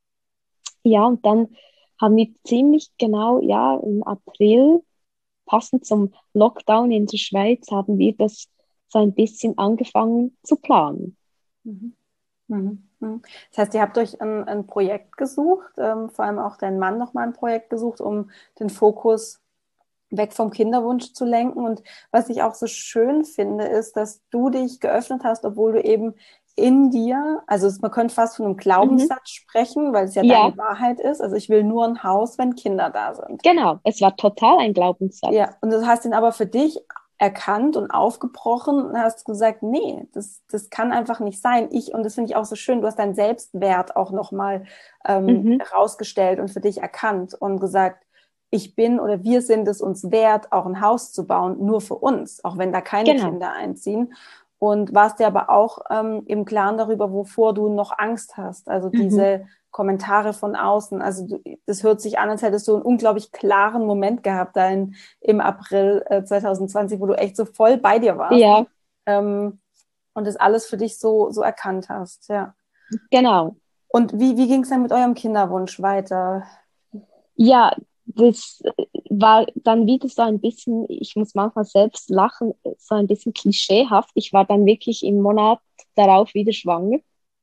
Speaker 2: Ja, und dann haben wir ziemlich genau, ja, im April, passend zum Lockdown in der Schweiz, haben wir das so ein bisschen angefangen zu planen.
Speaker 1: Mhm. Mhm. Mhm. Das heißt, ihr habt euch ein Projekt gesucht, vor allem auch dein Mann nochmal ein Projekt gesucht, um den Fokus weg vom Kinderwunsch zu lenken. Und was ich auch so schön finde, ist, dass du dich geöffnet hast, obwohl du eben in dir, also man könnte fast von einem
Speaker 2: Mhm.
Speaker 1: Glaubenssatz sprechen, weil es ja
Speaker 2: Ja,
Speaker 1: deine Wahrheit ist. Also ich will nur ein Haus, wenn Kinder da sind.
Speaker 2: genau. Es war total ein Glaubenssatz.
Speaker 1: Ja, und du hast ihn aber für dich erkannt und aufgebrochen und hast gesagt, nee, das kann einfach nicht sein. Und das finde ich auch so schön, du hast deinen Selbstwert auch nochmal
Speaker 2: Mhm.
Speaker 1: herausgestellt und für dich erkannt und gesagt, ich bin oder wir sind es uns wert, auch ein Haus zu bauen, nur für uns, auch wenn da keine
Speaker 2: Genau.
Speaker 1: Kinder einziehen. Und warst dir aber auch im Klaren darüber, wovor du noch Angst hast. Also
Speaker 2: Mhm.
Speaker 1: diese Kommentare von außen. Also das hört sich an, als hättest du einen unglaublich klaren Moment gehabt da im April 2020, wo du echt so voll bei dir warst
Speaker 2: Ja,
Speaker 1: und das alles für dich so erkannt hast. Ja.
Speaker 2: genau.
Speaker 1: Und wie ging es dann mit eurem Kinderwunsch weiter?
Speaker 2: Ja, das war dann wieder so ein bisschen, ich muss manchmal selbst lachen, so ein bisschen klischeehaft. Ich war dann wirklich im Monat darauf wieder schwanger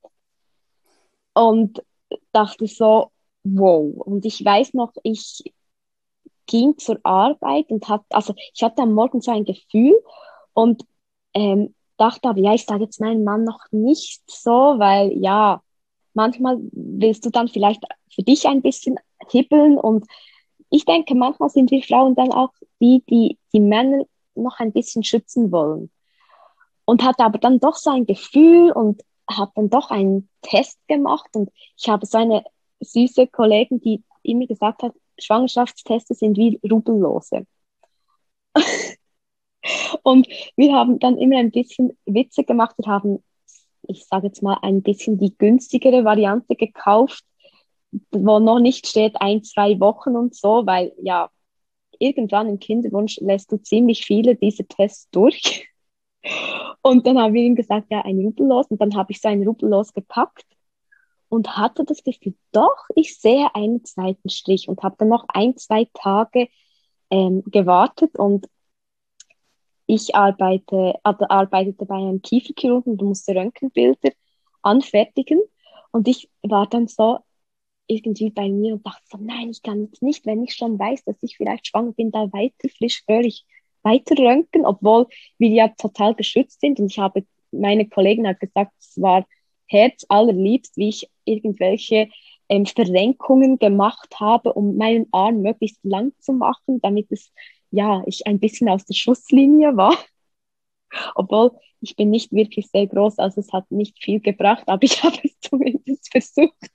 Speaker 2: und dachte so, wow. Und ich weiß noch, ich ging zur Arbeit und also ich hatte am Morgen so ein Gefühl und dachte aber, ja, ich sage jetzt meinem Mann noch nicht so, weil ja, manchmal willst du dann vielleicht für dich ein bisschen hibbeln und ich denke, manchmal sind wir Frauen dann auch die Männer noch ein bisschen schützen wollen. Und hatte aber dann doch so ein Gefühl und habe dann doch einen Test gemacht und ich habe so eine süße Kollegin, die immer gesagt hat, Schwangerschaftsteste sind wie Rubellose. Und wir haben dann immer ein bisschen Witze gemacht. Wir haben, ich sage jetzt mal, ein bisschen die günstigere Variante gekauft, wo noch nicht steht 1, 2 Wochen und so, weil ja, irgendwann im Kinderwunsch lässt du ziemlich viele diese Tests durch. Und dann haben wir ihm gesagt, ja, ein Rubbellos. Und dann habe ich so ein Rubbellos gepackt und hatte das Gefühl, doch, ich sehe einen zweiten Strich und habe dann noch 1, 2 Tage gewartet und arbeitete bei einem Kieferchirurgen und musste Röntgenbilder anfertigen. Und ich war dann so irgendwie bei mir und dachte so, nein, ich kann jetzt nicht, wenn ich schon weiß, dass ich vielleicht schwanger bin, da weiter frisch fröhlich weiter röntgen, obwohl wir ja total geschützt sind. Und meine Kollegin hat gesagt, es war herzallerliebst, wie ich irgendwelche Verrenkungen gemacht habe, um meinen Arm möglichst lang zu machen, damit ich ein bisschen aus der Schusslinie war. Obwohl ich bin nicht wirklich sehr groß, also es hat nicht viel gebracht, aber ich habe es zumindest versucht.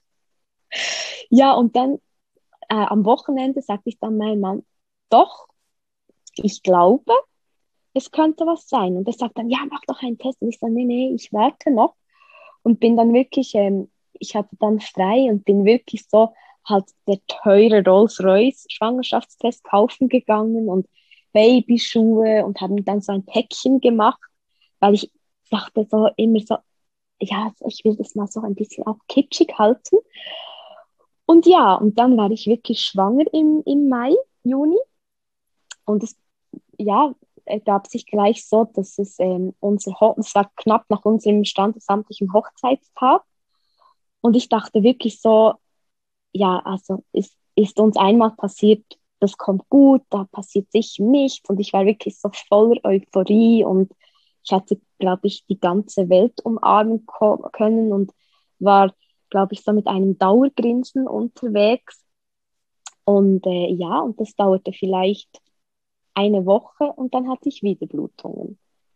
Speaker 2: Ja, und dann am Wochenende sagte ich dann meinem Mann, doch, ich glaube, es könnte was sein. Und er sagt dann, ja, mach doch einen Test. Und ich sage, nee, ich warte noch. Und bin dann wirklich, ich hatte dann frei und bin wirklich so halt der teure Rolls-Royce Schwangerschaftstest kaufen gegangen und Babyschuhe und haben dann so ein Päckchen gemacht, weil ich dachte so immer so, ja, ich will das mal so ein bisschen auch kitschig halten. Und ja, und dann war ich wirklich schwanger im Mai, Juni. Und es, ja, ergab sich gleich so, dass es war knapp nach unserem standesamtlichen Hochzeitstag. Und ich dachte wirklich so, ja, also es ist uns einmal passiert, das kommt gut, da passiert sicher nichts. Und ich war wirklich so voller Euphorie und ich hatte, glaube ich, die ganze Welt umarmen können und war, glaube ich, so mit einem Dauergrinsen unterwegs. Und ja, und das dauerte vielleicht eine Woche und dann hatte ich wieder Blutungen.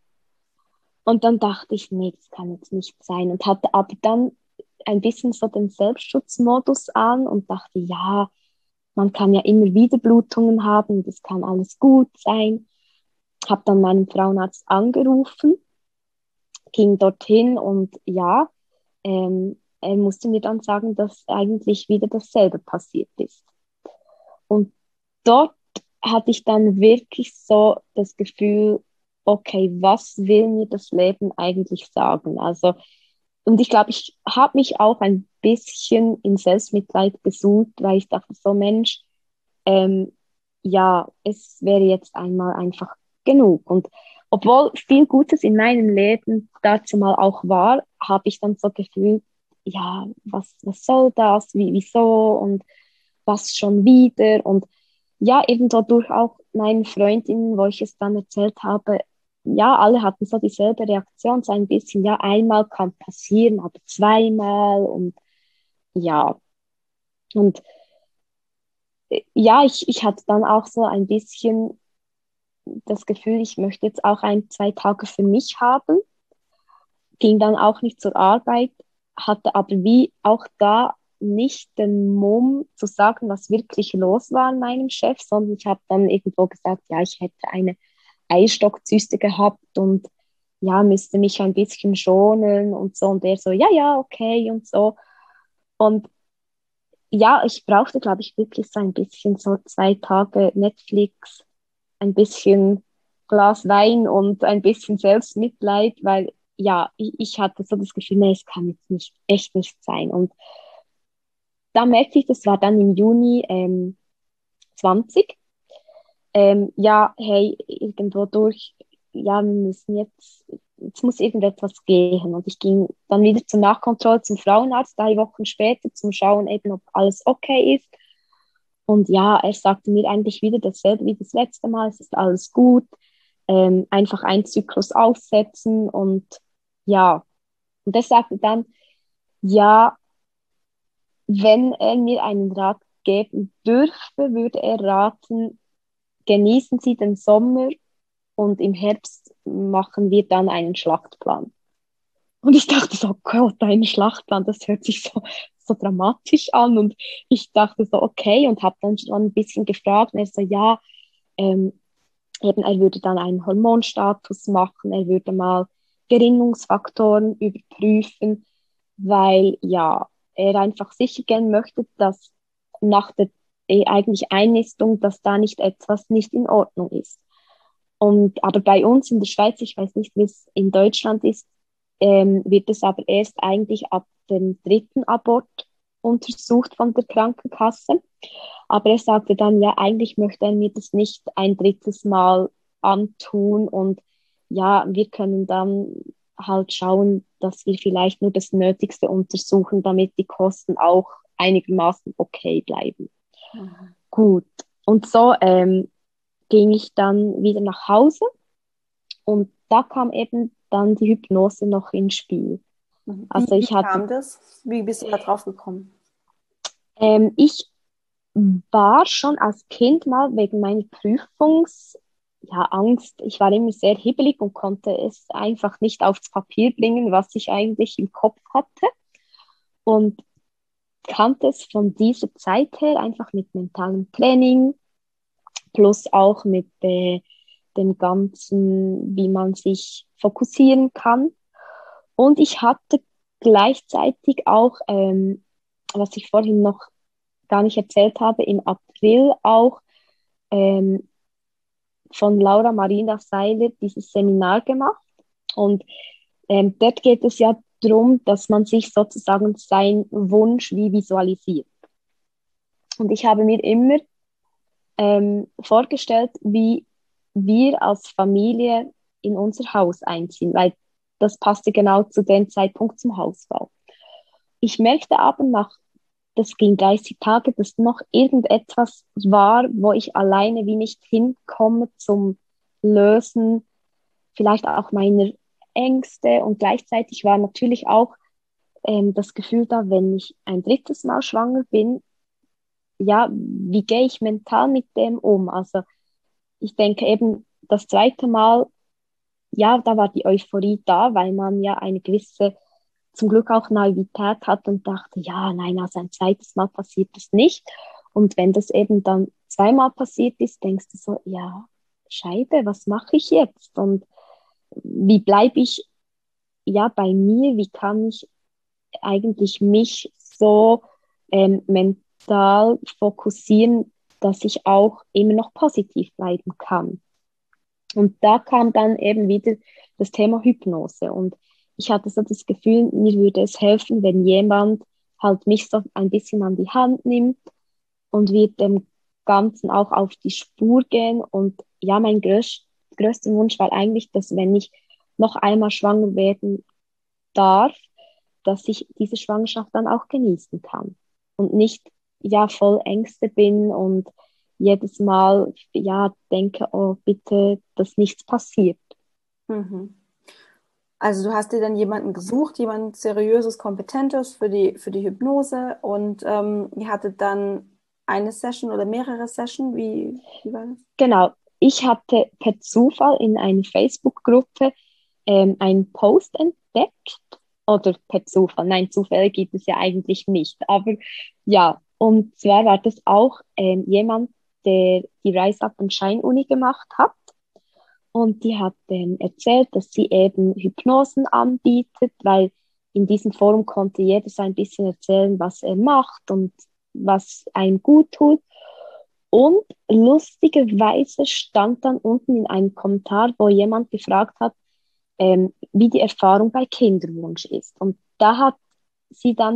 Speaker 2: Und dann dachte ich, nee, das kann jetzt nicht sein. Und hatte aber dann ein bisschen so den Selbstschutzmodus an und dachte, ja, man kann ja immer wieder Blutungen haben, das kann alles gut sein. Habe dann meinen Frauenarzt angerufen, ging dorthin und ja, er musste mir dann sagen, dass eigentlich wieder dasselbe passiert ist. Und dort hatte ich dann wirklich so das Gefühl, okay, was will mir das Leben eigentlich sagen? Also, und ich glaube, ich habe mich auch ein bisschen in Selbstmitleid gesuhlt, weil ich dachte, so Mensch, ähm, ja, es wäre jetzt einmal einfach genug. Und obwohl viel Gutes in meinem Leben dazu mal auch war, habe ich dann so gefühlt, ja, was soll das? Wieso? Und was schon wieder? Und ja, eben dadurch auch meinen Freundinnen, wo ich es dann erzählt habe, ja, alle hatten so dieselbe Reaktion, so ein bisschen, ja, einmal kann passieren, aber zweimal und ja. Und ja, ich hatte dann auch so ein bisschen das Gefühl, ich möchte jetzt auch 1, 2 Tage für mich haben, ging dann auch nicht zur Arbeit, hatte aber wie auch da nicht den Mumm zu sagen, was wirklich los war an meinem Chef, sondern ich habe dann irgendwo gesagt, ja, ich hätte eine Eisstockzyste gehabt und ja, müsste mich ein bisschen schonen und so. Und er so, ja, ja, okay und so. Und ja, ich brauchte, glaube ich, wirklich so ein bisschen so 2 Tage Netflix, ein bisschen Glas Wein und ein bisschen Selbstmitleid, weil ja, ich hatte so das Gefühl, nee, es kann jetzt nicht, echt nicht sein. Und da merkte ich, das war dann im Juni 20. Ja, hey, irgendwo durch, ja, wir müssen jetzt muss irgendetwas gehen. Und ich ging dann wieder zur Nachkontrolle zum Frauenarzt, 3 Wochen später, zum Schauen eben, ob alles okay ist. Und ja, er sagte mir eigentlich wieder dasselbe wie das letzte Mal, es ist alles gut, einfach einen Zyklus aussetzen und ja. Und er sagte dann, ja, wenn er mir einen Rat geben dürfe, würde er raten, genießen Sie den Sommer und im Herbst machen wir dann einen Schlachtplan. Und ich dachte so, oh Gott, ein Schlachtplan, das hört sich so dramatisch an. Und ich dachte so, okay, und habe dann schon ein bisschen gefragt. Und er so, ja, ähm, eben, er würde dann einen Hormonstatus machen, er würde mal Gerinnungsfaktoren überprüfen, weil ja, er einfach sicher gehen möchte, dass nach der eigentlich Einnistung, dass da nicht etwas nicht in Ordnung ist. Und aber bei uns in der Schweiz, ich weiß nicht, wie es in Deutschland ist, wird es aber erst eigentlich ab dem 3. Abort untersucht von der Krankenkasse. Aber er sagte dann, ja, eigentlich möchte er mir das nicht ein drittes Mal antun und ja, wir können dann halt schauen, dass wir vielleicht nur das Nötigste untersuchen, damit die Kosten auch einigermaßen okay bleiben.
Speaker 1: Mhm.
Speaker 2: Gut. Und so ging ich dann wieder nach Hause und da kam eben dann die Hypnose noch ins Spiel.
Speaker 1: Mhm.
Speaker 2: Also
Speaker 1: Wie
Speaker 2: ich hatte,
Speaker 1: kam das? Wie bist du da drauf gekommen?
Speaker 2: ich war schon als Kind mal wegen meiner ja, Angst. Ich war immer sehr hibbelig und konnte es einfach nicht aufs Papier bringen, was ich eigentlich im Kopf hatte. Und kannte es von dieser Zeit her einfach mit mentalem Training, plus auch mit dem Ganzen, wie man sich fokussieren kann. Und ich hatte gleichzeitig auch, was ich vorhin noch gar nicht erzählt habe, im April auch ähm, von Laura Marina Seiler dieses Seminar gemacht. Und dort geht es ja darum, dass man sich sozusagen seinen Wunsch wie visualisiert. Und ich habe mir immer vorgestellt, wie wir als Familie in unser Haus einziehen, weil das passte genau zu dem Zeitpunkt zum Hausbau. Ich merkte aber das ging 30 Tage, dass noch irgendetwas war, wo ich alleine wie nicht hinkomme zum Lösen, vielleicht auch meiner Ängste. Und gleichzeitig war natürlich auch das Gefühl da, wenn ich ein drittes Mal schwanger bin, ja, wie gehe ich mental mit dem um? Also ich denke eben, das zweite Mal, ja, da war die Euphorie da, weil man ja eine gewisse, zum Glück auch Naivität hat und dachte, ja, nein, also ein zweites Mal passiert das nicht. Und wenn das eben dann zweimal passiert ist, denkst du so, ja, Scheibe, was mache ich jetzt? Und wie bleibe ich ja bei mir? Wie kann ich eigentlich mich so mental fokussieren, dass ich auch immer noch positiv bleiben kann? Und da kam dann eben wieder das Thema Hypnose. Und ich hatte so das Gefühl, mir würde es helfen, wenn jemand halt mich so ein bisschen an die Hand nimmt und wir dem Ganzen auch auf die Spur gehen. Und ja, mein größter Wunsch war eigentlich, dass wenn ich noch einmal schwanger werden darf, dass ich diese Schwangerschaft dann auch genießen kann und nicht ja voll Ängste bin und jedes Mal ja denke, oh bitte, dass nichts passiert.
Speaker 1: Mhm. Also du hast dir dann jemanden gesucht, jemand seriöses, kompetentes für die Hypnose und ihr hattet dann eine Session oder mehrere Session. Wie war das?
Speaker 2: Genau, ich hatte per Zufall in einer Facebook-Gruppe einen Post entdeckt oder per Zufall, nein, Zufälle gibt es ja eigentlich nicht, aber ja, und zwar war das auch jemand, der die Rise Up and Shine Uni gemacht hat. Und die hat erzählt, dass sie eben Hypnosen anbietet, weil in diesem Forum konnte jeder so ein bisschen erzählen, was er macht und was einem gut tut. Und lustigerweise stand dann unten in einem Kommentar, wo jemand gefragt hat, wie die Erfahrung bei Kinderwunsch ist. Und da hat sie dann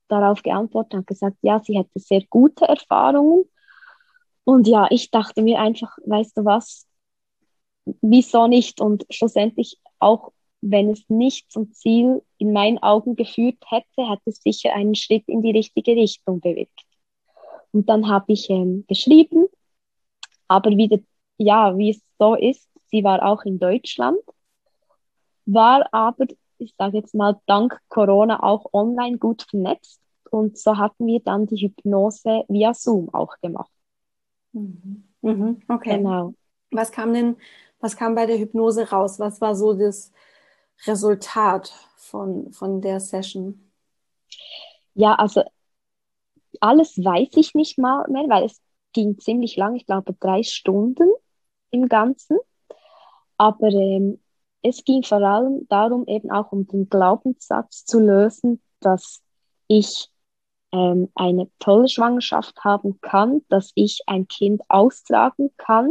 Speaker 2: darauf geantwortet und hat gesagt, ja, sie hätte sehr gute Erfahrungen. Und ja, ich dachte mir einfach, weißt du was, wieso nicht? Und schlussendlich, auch wenn es nicht zum Ziel in meinen Augen geführt hätte, hätte es sicher einen Schritt in die richtige Richtung bewirkt. Und dann habe ich geschrieben, aber wieder, ja, wie es so ist, sie war auch in Deutschland, war aber, ich sage jetzt mal, dank Corona auch online gut vernetzt. Und so hatten wir dann die Hypnose via Zoom auch gemacht.
Speaker 1: Mhm. Mhm. Okay.
Speaker 2: Genau.
Speaker 1: Was kam bei der Hypnose raus? Was war so das Resultat von der Session?
Speaker 2: Ja, also alles weiß ich nicht mal mehr, weil es ging ziemlich lang, ich glaube 3 Stunden im Ganzen. Aber es ging vor allem darum, eben auch um den Glaubenssatz zu lösen, dass ich eine tolle Schwangerschaft haben kann, dass ich ein Kind austragen kann.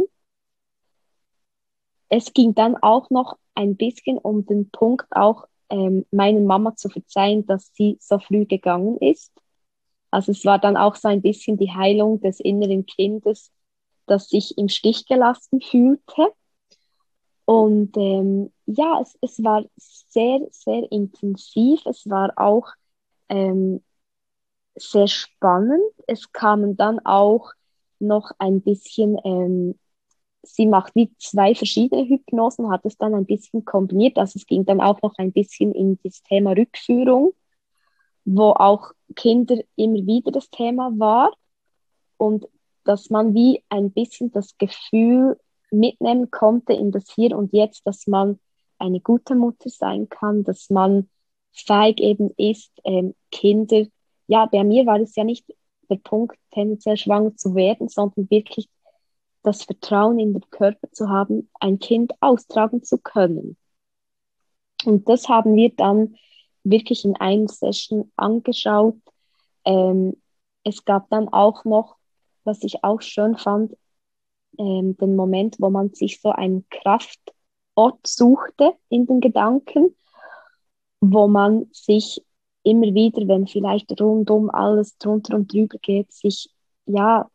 Speaker 2: Es ging dann auch noch ein bisschen um den Punkt, auch meiner Mama zu verzeihen, dass sie so früh gegangen ist. Also es war dann auch so ein bisschen die Heilung des inneren Kindes, das sich im Stich gelassen fühlte. Und ja, es war sehr, sehr intensiv. Es war auch ähm, sehr spannend. Es kamen dann auch noch ein bisschen, sie macht wie 2 verschiedene Hypnosen, hat es dann ein bisschen kombiniert. Also es ging dann auch noch ein bisschen in das Thema Rückführung, wo auch Kinder immer wieder das Thema war. Und dass man wie ein bisschen das Gefühl mitnehmen konnte in das Hier und Jetzt, dass man eine gute Mutter sein kann, dass man fähig eben ist, Kinder, ja, bei mir war es ja nicht der Punkt, tendenziell schwanger zu werden, sondern wirklich das Vertrauen in den Körper zu haben, ein Kind austragen zu können. Und das haben wir dann wirklich in einer Session angeschaut. Ähm, Es gab dann auch noch, was ich auch schön fand, den Moment, wo man sich so einen Kraftort suchte in den Gedanken, wo man sich immer wieder, wenn vielleicht rundum alles drunter und drüber geht, sich ja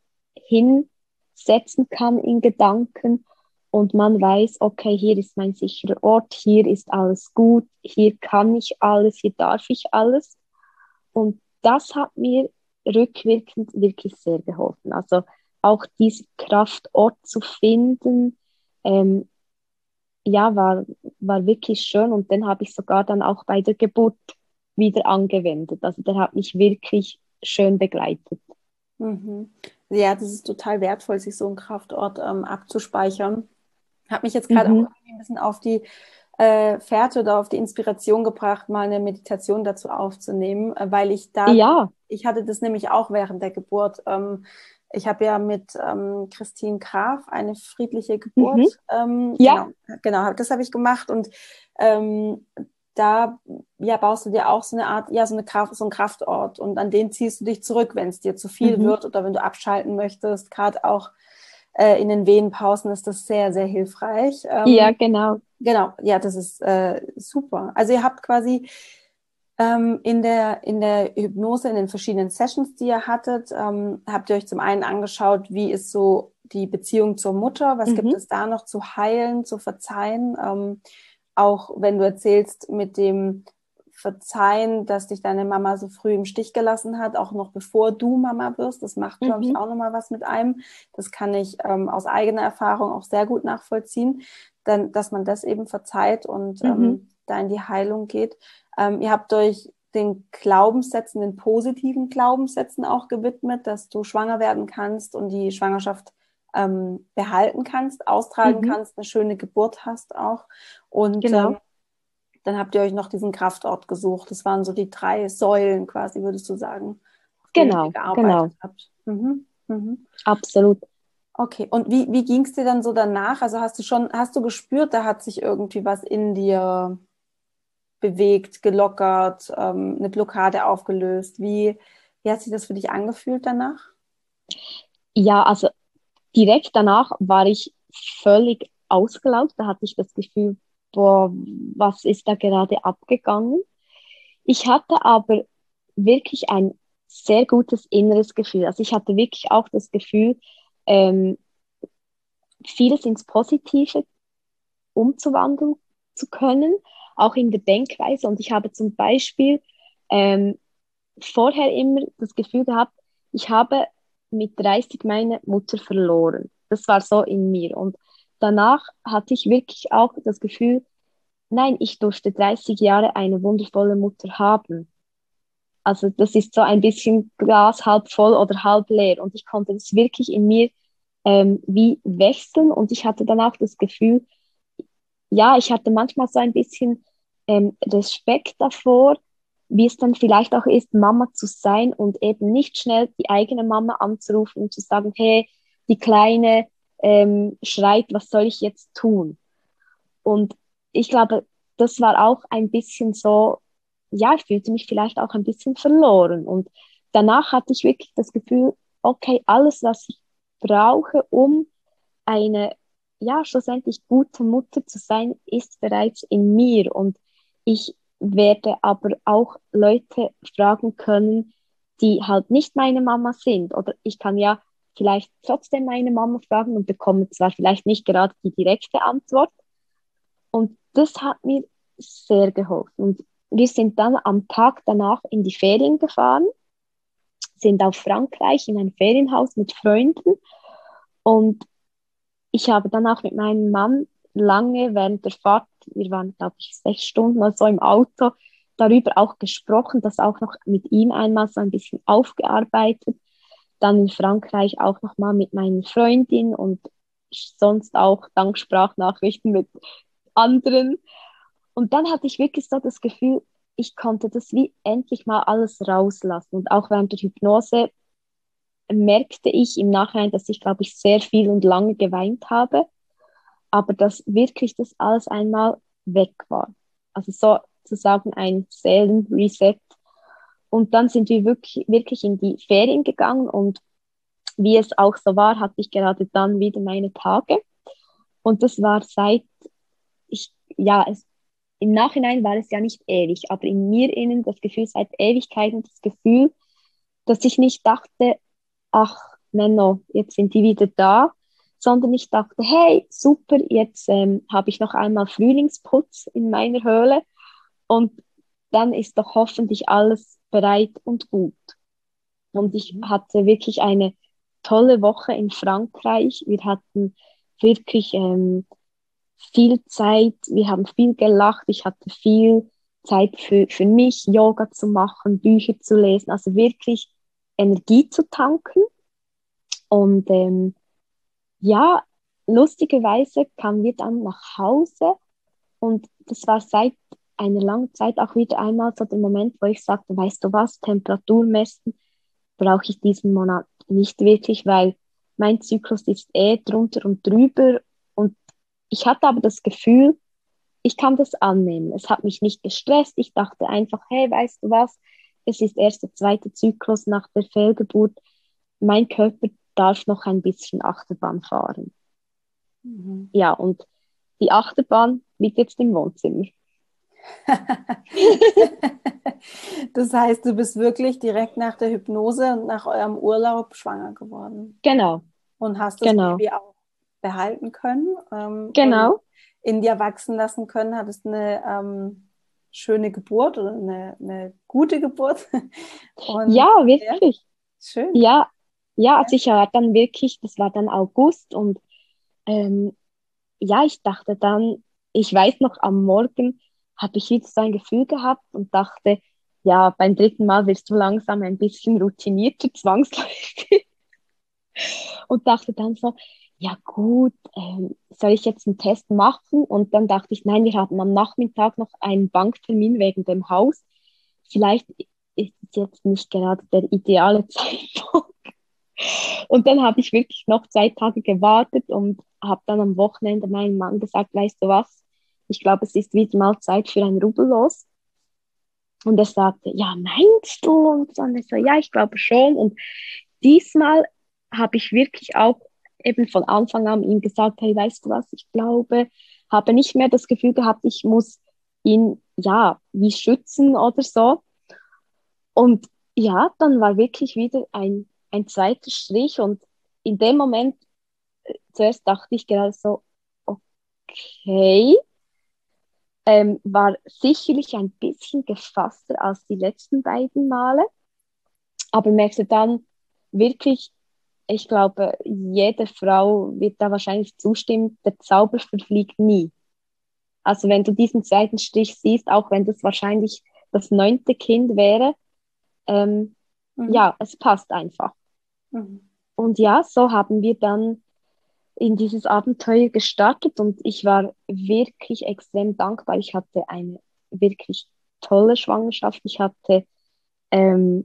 Speaker 2: hinsetzen kann in Gedanken und man weiß, okay, hier ist mein sicherer Ort, hier ist alles gut, hier kann ich alles, hier darf ich alles. Und das hat mir rückwirkend wirklich sehr geholfen. Also auch diesen Kraftort zu finden, ähm, ja, war wirklich schön. Und den habe ich sogar dann auch bei der Geburt wieder angewendet. Also der hat mich wirklich schön begleitet.
Speaker 1: Mhm. Ja, das ist total wertvoll, sich so einen Kraftort abzuspeichern. Hat mich jetzt gerade auch
Speaker 2: Mhm.
Speaker 1: irgendwie ein bisschen auf die Fährte oder auf die Inspiration gebracht, mal eine Meditation dazu aufzunehmen, weil
Speaker 2: Ja.
Speaker 1: ich hatte das nämlich auch während der Geburt. Ich habe ja mit Christine Graf eine friedliche
Speaker 2: Mhm.
Speaker 1: Geburt,
Speaker 2: Ja.
Speaker 1: genau, das habe ich gemacht und ähm, da ja, baust du dir auch so eine Art, ja, so einen Kraftort und an den ziehst du dich zurück, wenn es dir zu viel
Speaker 2: Mhm.
Speaker 1: wird oder wenn du abschalten möchtest. Gerade auch in den Venenpausen ist das sehr, sehr hilfreich.
Speaker 2: Ja, genau.
Speaker 1: Genau, ja, das ist super. Also ihr habt quasi in der Hypnose, in den verschiedenen Sessions, die ihr hattet, habt ihr euch zum einen angeschaut, wie ist so die Beziehung zur Mutter, was gibt
Speaker 2: Mhm.
Speaker 1: es da noch zu heilen, zu verzeihen? Auch wenn du erzählst mit dem Verzeihen, dass dich deine Mama so früh im Stich gelassen hat, auch noch bevor du Mama wirst, das macht, glaube ich,
Speaker 2: Mhm.
Speaker 1: auch nochmal was mit einem. Das kann ich aus eigener Erfahrung auch sehr gut nachvollziehen, dann, dass man das eben verzeiht und
Speaker 2: Mhm.
Speaker 1: da in die Heilung geht. Ihr habt euch den Glaubenssätzen, den positiven Glaubenssätzen auch gewidmet, dass du schwanger werden kannst und die Schwangerschaft behalten kannst, austragen
Speaker 2: Mhm.
Speaker 1: kannst, eine schöne Geburt hast auch. Und
Speaker 2: Genau.
Speaker 1: dann habt ihr euch noch diesen Kraftort gesucht. Das waren so die 3 Säulen quasi, würdest du sagen, auf denen ihr
Speaker 2: Genau.
Speaker 1: gearbeitet
Speaker 2: Genau.
Speaker 1: habt. Mhm. Mhm.
Speaker 2: Absolut.
Speaker 1: Okay, und wie ging es dir dann so danach? Also hast du gespürt, da hat sich irgendwie was in dir bewegt, gelockert, eine Blockade aufgelöst? Wie hat sich das für dich angefühlt danach?
Speaker 2: Ja, also direkt danach war ich völlig ausgelaugt. Da hatte ich das Gefühl, boah, was ist da gerade abgegangen? Ich hatte aber wirklich ein sehr gutes inneres Gefühl. Also ich hatte wirklich auch das Gefühl, ähm, vieles ins Positive umzuwandeln zu können, auch in der Denkweise. Und ich habe zum Beispiel ähm, vorher immer das Gefühl gehabt, ich habe mit 30 meine Mutter verloren. Das war so in mir. Und danach hatte ich wirklich auch das Gefühl, nein, ich durfte 30 Jahre eine wundervolle Mutter haben. Also das ist so ein bisschen Glas halb voll oder halb leer. Und ich konnte das wirklich in mir wie wechseln. Und ich hatte dann auch das Gefühl, ja, ich hatte manchmal so ein bisschen Respekt davor, wie es dann vielleicht auch ist, Mama zu sein und eben nicht schnell die eigene Mama anzurufen und zu sagen, hey, die Kleine schreit, was soll ich jetzt tun? Und ich glaube, das war auch ein bisschen so, ja, ich fühlte mich vielleicht auch ein bisschen verloren. Und danach hatte ich wirklich das Gefühl, okay, alles, was ich brauche, um eine, ja, schlussendlich gute Mutter zu sein, ist bereits in mir. Und ich werde aber auch Leute fragen können, die halt nicht meine Mama sind. Oder ich kann ja vielleicht trotzdem meine Mama fragen und bekomme zwar vielleicht nicht gerade die direkte Antwort. Und das hat mir sehr geholfen. Und wir sind dann am Tag danach in die Ferien gefahren, sind auf Frankreich in ein Ferienhaus mit Freunden. Und ich habe dann auch mit meinem Mann lange während der Fahrt, wir waren, glaube ich, 6 Stunden oder so im Auto, darüber auch gesprochen, das auch noch mit ihm einmal so ein bisschen aufgearbeitet. Dann in Frankreich auch nochmal mit meinen Freundinnen und sonst auch dank Sprachnachrichten mit anderen. Und dann hatte ich wirklich so das Gefühl, ich konnte das wie endlich mal alles rauslassen. Und auch während der Hypnose merkte ich im Nachhinein, dass ich, glaube ich, sehr viel und lange geweint habe, aber dass wirklich das alles einmal weg war. Also sozusagen ein Seelenreset. Und dann sind wir wirklich in die Ferien gegangen und wie es auch so war, hatte ich gerade dann wieder meine Tage. Und das war im Nachhinein war es ja nicht ewig, aber in mir innen das Gefühl seit Ewigkeiten, das Gefühl, dass ich nicht dachte, ach, Menno, jetzt sind die wieder da, sondern ich dachte, hey, super, jetzt habe ich noch einmal Frühlingsputz in meiner Höhle und dann ist doch hoffentlich alles bereit und gut. Und ich hatte wirklich eine tolle Woche in Frankreich. Wir hatten wirklich viel Zeit, wir haben viel gelacht, ich hatte viel Zeit für mich, Yoga zu machen, Bücher zu lesen, also wirklich Energie zu tanken. Und ja, lustigerweise kamen wir dann nach Hause und das war seit einer langen Zeit auch wieder einmal so der Moment, wo ich sagte, weißt du was, Temperatur messen brauche ich diesen Monat nicht wirklich, weil mein Zyklus ist drunter und drüber und ich hatte aber das Gefühl, ich kann das annehmen. Es hat mich nicht gestresst. Ich dachte einfach, hey, weißt du was? Es ist erst der zweite Zyklus nach der Fehlgeburt. Mein Körper darf noch ein bisschen Achterbahn fahren.
Speaker 1: Mhm.
Speaker 2: Ja, und die Achterbahn liegt jetzt im Wohnzimmer.
Speaker 1: Das heißt, du bist wirklich direkt nach der Hypnose und nach eurem Urlaub schwanger geworden
Speaker 2: Genau,
Speaker 1: und hast das
Speaker 2: genau,
Speaker 1: Baby auch behalten können und
Speaker 2: genau.
Speaker 1: in dir wachsen lassen können. Hattest eine schöne Geburt oder eine gute Geburt.
Speaker 2: Ja,
Speaker 1: Und ja,
Speaker 2: wirklich.
Speaker 1: schön.
Speaker 2: Ja, ja,
Speaker 1: Ja.
Speaker 2: also ich war dann wirklich, das war dann August und ähm, ja, ich dachte dann, ich weiß noch, am Morgen habe ich wieder so ein Gefühl gehabt und dachte, ja, beim dritten Mal wirst du langsam ein bisschen routinierter, zwangsläufig. Und dachte dann so, ja gut, soll ich jetzt einen Test machen? Und dann dachte ich, nein, wir haben am Nachmittag noch einen Banktermin wegen dem Haus. Vielleicht ist es jetzt nicht gerade der ideale Zeitpunkt. Und dann habe ich wirklich noch 2 Tage gewartet und habe dann am Wochenende meinem Mann gesagt, weißt du was, ich glaube, es ist wieder mal Zeit für ein Rubbellos. Und er sagte, ja, meinst du? Und so, und ich so, ja, ich glaube schon. Und diesmal habe ich wirklich auch eben von Anfang an ihm gesagt, hey, weißt du was, ich glaube, habe nicht mehr das Gefühl gehabt, ich muss ihn, ja, wie schützen oder so. Und ja, dann war wirklich wieder ein zweiter Strich und in dem Moment, zuerst dachte ich gerade so, okay, war sicherlich ein bisschen gefasster als die letzten beiden Male, aber merkte dann wirklich, ich glaube, jede Frau wird da wahrscheinlich zustimmen, der Zauber verfliegt nie. Also wenn du diesen zweiten Strich siehst, auch wenn das wahrscheinlich das 9. Kind wäre,
Speaker 1: Mhm.
Speaker 2: ja, es passt einfach.
Speaker 1: Mhm.
Speaker 2: Und ja, so haben wir dann in dieses Abenteuer gestartet und ich war wirklich extrem dankbar. Ich hatte eine wirklich tolle Schwangerschaft. Ich hatte, ähm,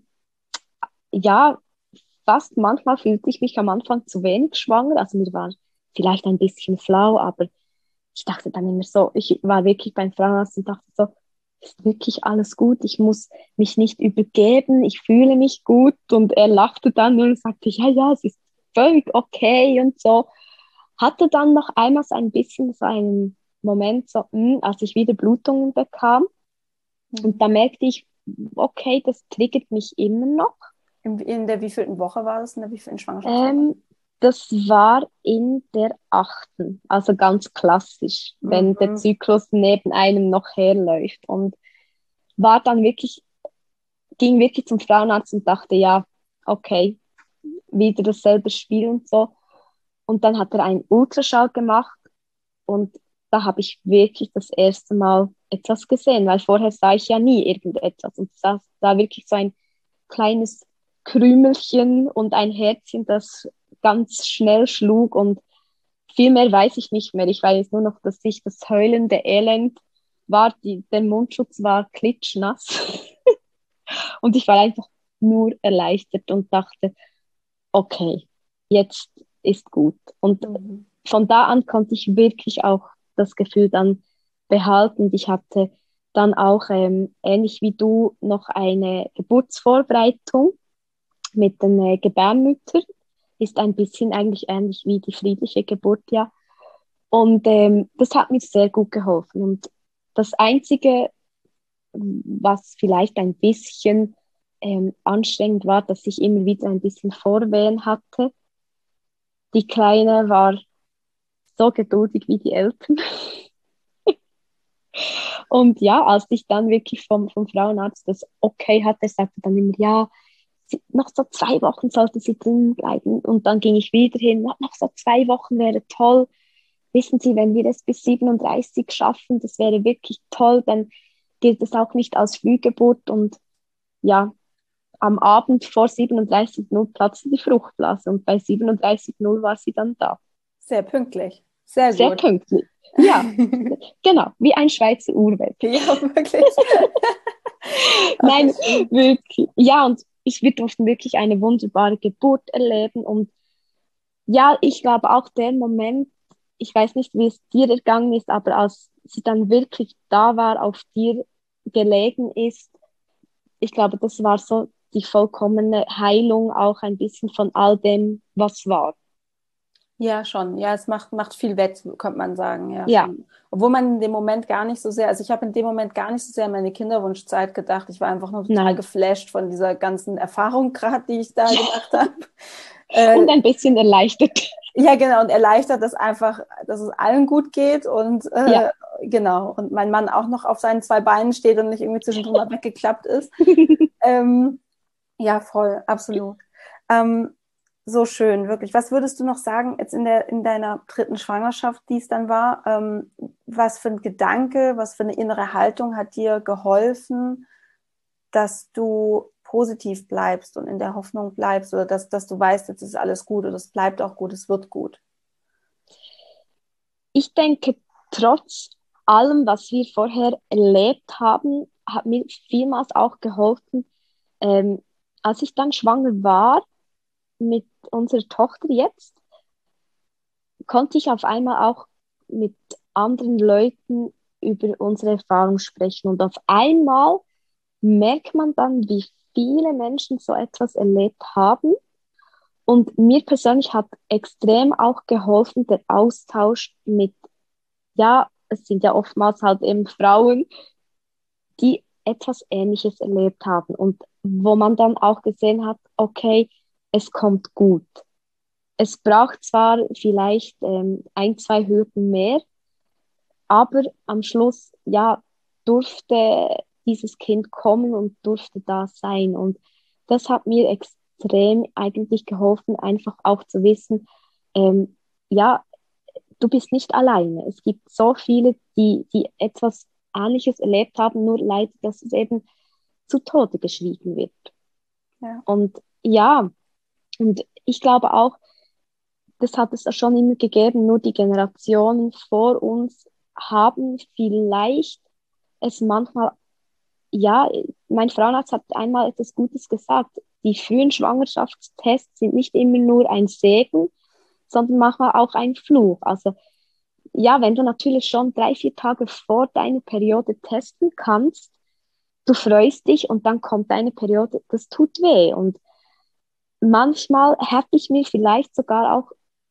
Speaker 2: ja, fast manchmal fühlte ich mich am Anfang zu wenig schwanger. Also mir war vielleicht ein bisschen flau, aber ich dachte dann immer so, ich war wirklich beim Frauenarzt und dachte so, ist wirklich alles gut, ich muss mich nicht übergeben, ich fühle mich gut und er lachte dann und sagte, ja, ja, es ist völlig okay und so. Hatte dann noch einmal so ein bisschen so einen Moment, so, als ich wieder Blutungen bekam und
Speaker 1: Mhm.
Speaker 2: da merkte ich, okay, das triggert mich immer noch.
Speaker 1: In der wievielten Woche war das? In der wievielten Schwangerschaftswoche?
Speaker 2: Ähm, Das war in der 8., also ganz klassisch, wenn der
Speaker 1: Mhm.
Speaker 2: Zyklus neben einem noch herläuft. Und war dann wirklich, ging wirklich zum Frauenarzt und dachte, ja, okay, wieder dasselbe Spiel und so. Und dann hat er einen Ultraschall gemacht und da habe ich wirklich das erste Mal etwas gesehen, weil vorher sah ich ja nie irgendetwas. Und da wirklich so ein kleines Krümelchen und ein Herzchen, das ganz schnell schlug und viel mehr weiß ich nicht mehr. Ich weiß nur noch, dass ich das heulende Elend war, der Mundschutz war klitschnass und ich war einfach nur erleichtert und dachte, okay, jetzt ist gut. Und
Speaker 1: Mhm.
Speaker 2: von da an konnte ich wirklich auch das Gefühl dann behalten. Ich hatte dann auch ähnlich wie du noch eine Geburtsvorbereitung mit den Gebärmüttern. Ist ein bisschen eigentlich ähnlich wie die friedliche Geburt, ja. Und das hat mir sehr gut geholfen. Und das Einzige, was vielleicht ein bisschen anstrengend war, dass ich immer wieder ein bisschen Vorwehen hatte. Die Kleine war so geduldig wie die Eltern. Und ja, als ich dann wirklich vom Frauenarzt das okay hatte, sagte dann immer, ja, noch so 2 Wochen sollte sie drin bleiben. Und dann ging ich wieder hin, noch so 2 Wochen wäre toll. Wissen Sie, wenn wir es bis 37 schaffen, das wäre wirklich toll, dann gilt es auch nicht als Frühgeburt. Und ja, am Abend vor 37:0 platzte die Fruchtblase und bei 37:0 war sie dann da.
Speaker 1: Sehr pünktlich. Sehr
Speaker 2: Sehr
Speaker 1: gut.
Speaker 2: pünktlich. Ja, genau, wie ein Schweizer Uhrwerk.
Speaker 1: Ja, wirklich. Ach, wie
Speaker 2: Nein,
Speaker 1: schön.
Speaker 2: wirklich. Ja, und wir durften wirklich eine wunderbare Geburt erleben. Und ja, ich glaube auch der Moment, ich weiß nicht, wie es dir ergangen ist, aber als sie dann wirklich da war, auf dir gelegen ist, ich glaube, das war so die vollkommene Heilung auch ein bisschen von all dem, was war.
Speaker 1: Ja, schon. Ja, es macht viel wett, könnte man sagen. Ja,
Speaker 2: Ja,
Speaker 1: schon. Obwohl man in dem Moment gar nicht so sehr, also ich habe in dem Moment gar nicht so sehr an meine Kinderwunschzeit gedacht. Ich war einfach nur total
Speaker 2: nein.
Speaker 1: geflasht von dieser ganzen Erfahrung gerade, die ich da gemacht habe.
Speaker 2: Und
Speaker 1: Äh,
Speaker 2: ein bisschen erleichtert.
Speaker 1: ja, genau. Und erleichtert, dass einfach, dass es allen gut geht und
Speaker 2: Ja.
Speaker 1: genau. Und mein Mann auch noch auf seinen 2 Beinen steht und nicht irgendwie zwischendrin mal weggeklappt ist. Ähm, ja, voll, absolut. Ähm, so schön, wirklich. Was würdest du noch sagen, jetzt in deiner 3. Schwangerschaft, die es dann war, was für ein Gedanke, was für eine innere Haltung hat dir geholfen, dass du positiv bleibst und in der Hoffnung bleibst oder dass du weißt, jetzt ist alles gut oder es bleibt auch gut, es wird gut?
Speaker 2: Ich denke, trotz allem, was wir vorher erlebt haben, hat mir vielmals auch geholfen, als ich dann schwanger war mit unserer Tochter jetzt, konnte ich auf einmal auch mit anderen Leuten über unsere Erfahrung sprechen. Und auf einmal merkt man dann, wie viele Menschen so etwas erlebt haben. Und mir persönlich hat extrem auch geholfen der Austausch mit, ja, es sind ja oftmals halt eben Frauen, die etwas Ähnliches erlebt haben. Und wo man dann auch gesehen hat, okay, es kommt gut. Es braucht zwar vielleicht ein, zwei Hürden mehr, aber am Schluss, ja, durfte dieses Kind kommen und durfte da sein. Und das hat mir extrem eigentlich geholfen, einfach auch zu wissen, ja, du bist nicht alleine. Es gibt so viele, die etwas Ähnliches erlebt haben, nur leider, dass es eben zu Tode geschwiegen wird.
Speaker 1: Ja.
Speaker 2: Und ja, und ich glaube auch, das hat es schon immer gegeben, nur die Generationen vor uns haben vielleicht es manchmal, ja, mein Frauenarzt hat einmal etwas Gutes gesagt, die frühen Schwangerschaftstests sind nicht immer nur ein Segen, sondern manchmal auch ein Fluch. Also ja, wenn du natürlich schon 3, 4 Tage vor deiner Periode testen kannst, du freust dich und dann kommt deine Periode, das tut weh. Und manchmal hätte ich mir vielleicht sogar auch,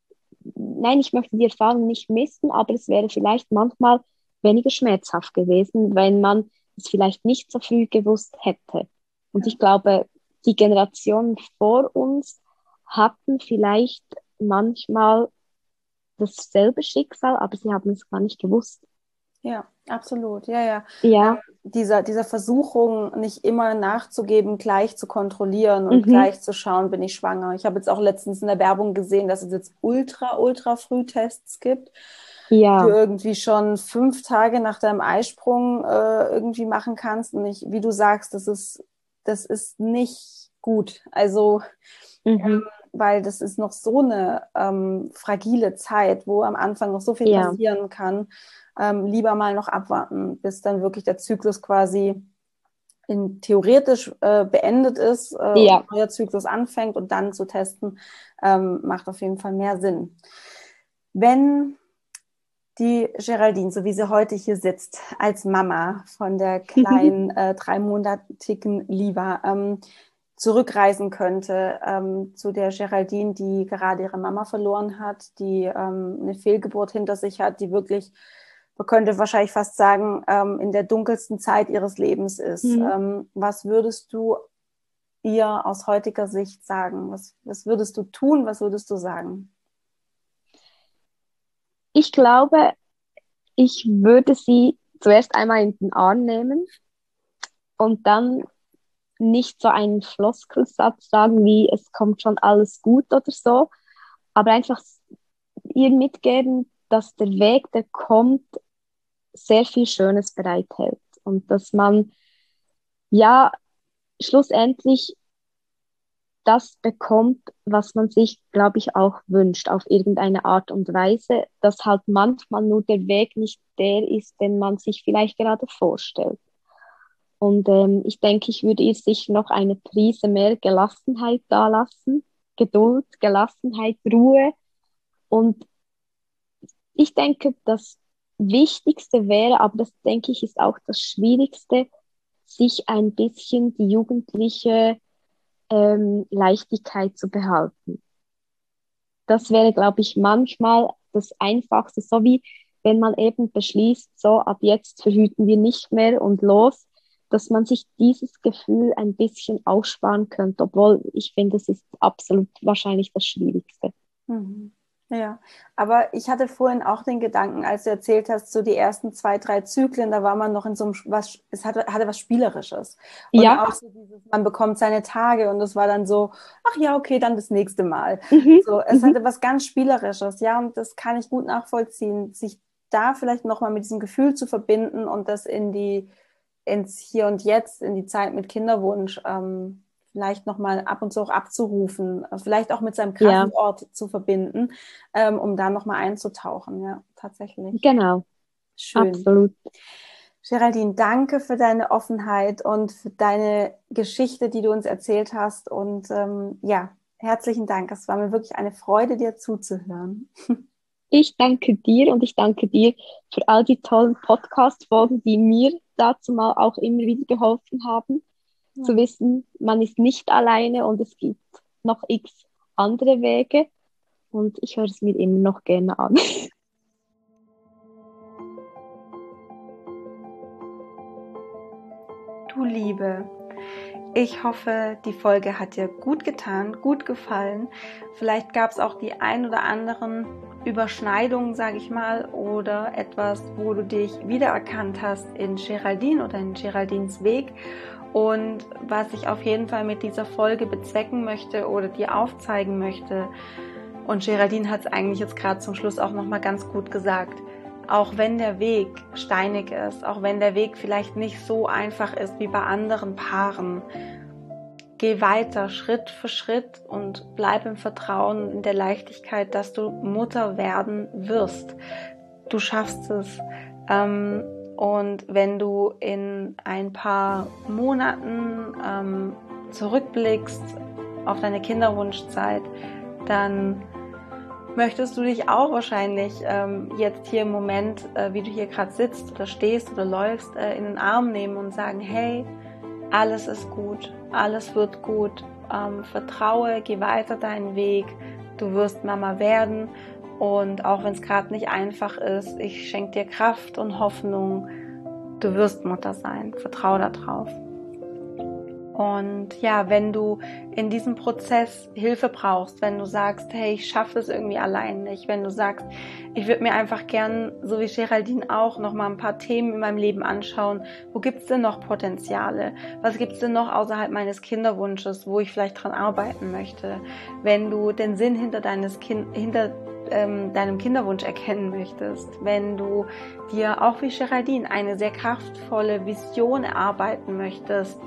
Speaker 2: nein, ich möchte die Erfahrung nicht missen, aber es wäre vielleicht manchmal weniger schmerzhaft gewesen, wenn man es vielleicht nicht so früh gewusst hätte. Und ich glaube, die Generationen vor uns hatten vielleicht manchmal dasselbe Schicksal, aber sie haben es gar nicht gewusst.
Speaker 1: Ja, absolut. Ja, ja.
Speaker 2: Ja,
Speaker 1: Dieser Versuchung, nicht immer nachzugeben, gleich zu kontrollieren und
Speaker 2: mhm.
Speaker 1: gleich zu schauen, bin ich schwanger. Ich habe jetzt auch letztens in der Werbung gesehen, dass es jetzt ultra Frühtests gibt, die du
Speaker 2: Ja,
Speaker 1: irgendwie schon 5 Tage nach deinem Eisprung irgendwie machen kannst. Und ich, wie du sagst, das ist nicht gut. Also,
Speaker 2: mhm.
Speaker 1: weil das ist noch so eine fragile Zeit, wo am Anfang noch so viel
Speaker 2: Ja,
Speaker 1: passieren kann. Lieber mal noch abwarten, bis dann wirklich der Zyklus quasi theoretisch beendet ist und
Speaker 2: ja.
Speaker 1: ein neuer Zyklus anfängt und dann zu testen, macht auf jeden Fall mehr Sinn. Wenn die Geraldine, so wie sie heute hier sitzt, als Mama von der kleinen 3-monatigen Liva, zurückreisen könnte zu der Geraldine, die gerade ihre Mama verloren hat, die eine Fehlgeburt hinter sich hat, die wirklich, man könnte wahrscheinlich fast sagen, in der dunkelsten Zeit ihres Lebens ist.
Speaker 2: Mhm.
Speaker 1: Was würdest du ihr aus heutiger Sicht sagen? Was würdest du tun? Was würdest du sagen?
Speaker 2: Ich glaube, ich würde sie zuerst einmal in den Arm nehmen und dann nicht so einen Floskelsatz sagen wie es kommt schon alles gut oder so, aber einfach ihr mitgeben, dass der Weg, der kommt, sehr viel Schönes bereithält und dass man ja schlussendlich das bekommt, was man sich, glaube ich, auch wünscht, auf irgendeine Art und Weise, dass halt manchmal nur der Weg nicht der ist, den man sich vielleicht gerade vorstellt. Und ich denke, ich würde ihr sicher noch eine Prise mehr Gelassenheit dalassen, Geduld, Gelassenheit, Ruhe. Und ich denke, das Wichtigste wäre, aber das denke ich ist auch das Schwierigste, sich ein bisschen die jugendliche Leichtigkeit zu behalten. Das wäre, glaube ich, manchmal das Einfachste, so wie wenn man eben beschließt, so ab jetzt verhüten wir nicht mehr und los, dass man sich dieses Gefühl ein bisschen aussparen könnte, obwohl ich finde, es ist absolut wahrscheinlich das Schwierigste.
Speaker 1: Mhm. Ja, aber ich hatte vorhin auch den Gedanken, als du erzählt hast, so die ersten 2, 3 Zyklen, da war man noch in so einem, es hatte was Spielerisches. Und
Speaker 2: Ja,
Speaker 1: auch so dieses, man bekommt seine Tage und es war dann so, ach ja, okay, dann das nächste Mal.
Speaker 2: mhm,
Speaker 1: So, es
Speaker 2: mhm,
Speaker 1: hatte was ganz Spielerisches, ja, und das kann ich gut nachvollziehen, sich da vielleicht nochmal mit diesem Gefühl zu verbinden und das ins Hier und Jetzt, in die Zeit mit Kinderwunsch, vielleicht nochmal ab und zu auch abzurufen, vielleicht auch mit seinem
Speaker 2: ja,
Speaker 1: Kraftort zu verbinden, um da nochmal einzutauchen. Ja, tatsächlich.
Speaker 2: genau,
Speaker 1: Schön.
Speaker 2: absolut.
Speaker 1: Geraldine, danke für deine Offenheit und für deine Geschichte, die du uns erzählt hast. Und ja, herzlichen Dank. Es war mir wirklich eine Freude, dir zuzuhören.
Speaker 2: Ich danke dir und ich danke dir für all die tollen Podcast-Folgen, die mir dazu mal auch immer wieder geholfen haben, zu
Speaker 1: Ja.
Speaker 2: wissen, man ist nicht alleine und es gibt noch x andere Wege und ich höre es mir immer noch gerne an.
Speaker 1: Du Liebe, Ich hoffe, die Folge hat dir gut getan, gut gefallen. Vielleicht gab es auch die ein oder anderen Überschneidungen, sage ich mal, oder etwas, wo du dich wiedererkannt hast in Geraldine oder in Geraldines Weg. Und was ich auf jeden Fall mit dieser Folge bezwecken möchte oder dir aufzeigen möchte, und Geraldine hat es eigentlich jetzt gerade zum Schluss auch nochmal ganz gut gesagt, auch wenn der Weg steinig ist, auch wenn der Weg vielleicht nicht so einfach ist wie bei anderen Paaren, geh weiter Schritt für Schritt und bleib im Vertrauen, in der Leichtigkeit, dass du Mutter werden wirst. Du schaffst es. Und wenn du in ein paar Monaten zurückblickst auf deine Kinderwunschzeit, dann möchtest du dich auch wahrscheinlich jetzt hier im Moment, wie du hier gerade sitzt oder stehst oder läufst, in den Arm nehmen und sagen, hey, alles ist gut, alles wird gut, vertraue, geh weiter deinen Weg, du wirst Mama werden und auch wenn es gerade nicht einfach ist, ich schenke dir Kraft und Hoffnung, du wirst Mutter sein, vertraue darauf. Und ja, wenn du in diesem Prozess Hilfe brauchst, wenn du sagst, hey, ich schaffe es irgendwie allein nicht, wenn du sagst, ich würde mir einfach gern, so wie Geraldine auch, nochmal ein paar Themen in meinem Leben anschauen, wo gibt's denn noch Potenziale? Was gibt's denn noch außerhalb meines Kinderwunsches, wo ich vielleicht dran arbeiten möchte? Wenn du den Sinn hinter deinem Kinderwunsch erkennen möchtest, wenn du dir auch wie Geraldine eine sehr kraftvolle Vision erarbeiten möchtest,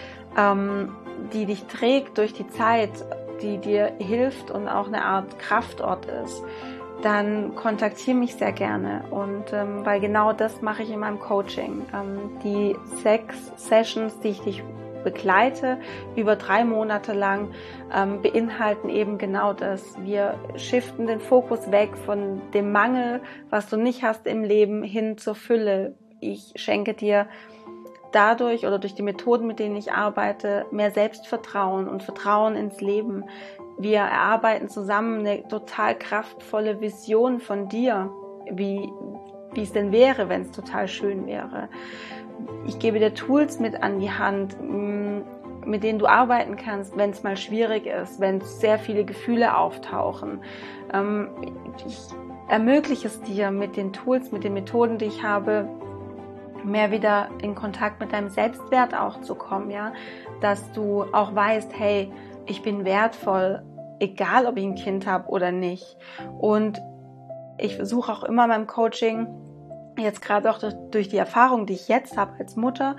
Speaker 1: die dich trägt durch die Zeit, die dir hilft und auch eine Art Kraftort ist, dann kontaktiere mich sehr gerne. Und weil genau das mache ich in meinem Coaching. Die 6 Sessions, die ich dich begleite, über 3 Monate lang, beinhalten eben genau das. Wir shiften den Fokus weg von dem Mangel, was du nicht hast im Leben, hin zur Fülle. Ich schenke dir dadurch oder durch die Methoden, mit denen ich arbeite, mehr Selbstvertrauen und Vertrauen ins Leben. Wir erarbeiten zusammen eine total kraftvolle Vision von dir, wie es denn wäre, wenn es total schön wäre. Ich gebe dir Tools mit an die Hand, mit denen du arbeiten kannst, wenn es mal schwierig ist, wenn sehr viele Gefühle auftauchen. Ich ermögliche es dir mit den Tools, mit den Methoden, die ich habe, mehr wieder in Kontakt mit deinem Selbstwert auch zu kommen, ja, dass du auch weißt, hey, ich bin wertvoll, egal ob ich ein Kind habe oder nicht. Und ich versuche auch immer in meinem Coaching, jetzt gerade auch durch die Erfahrung, die ich jetzt habe als Mutter,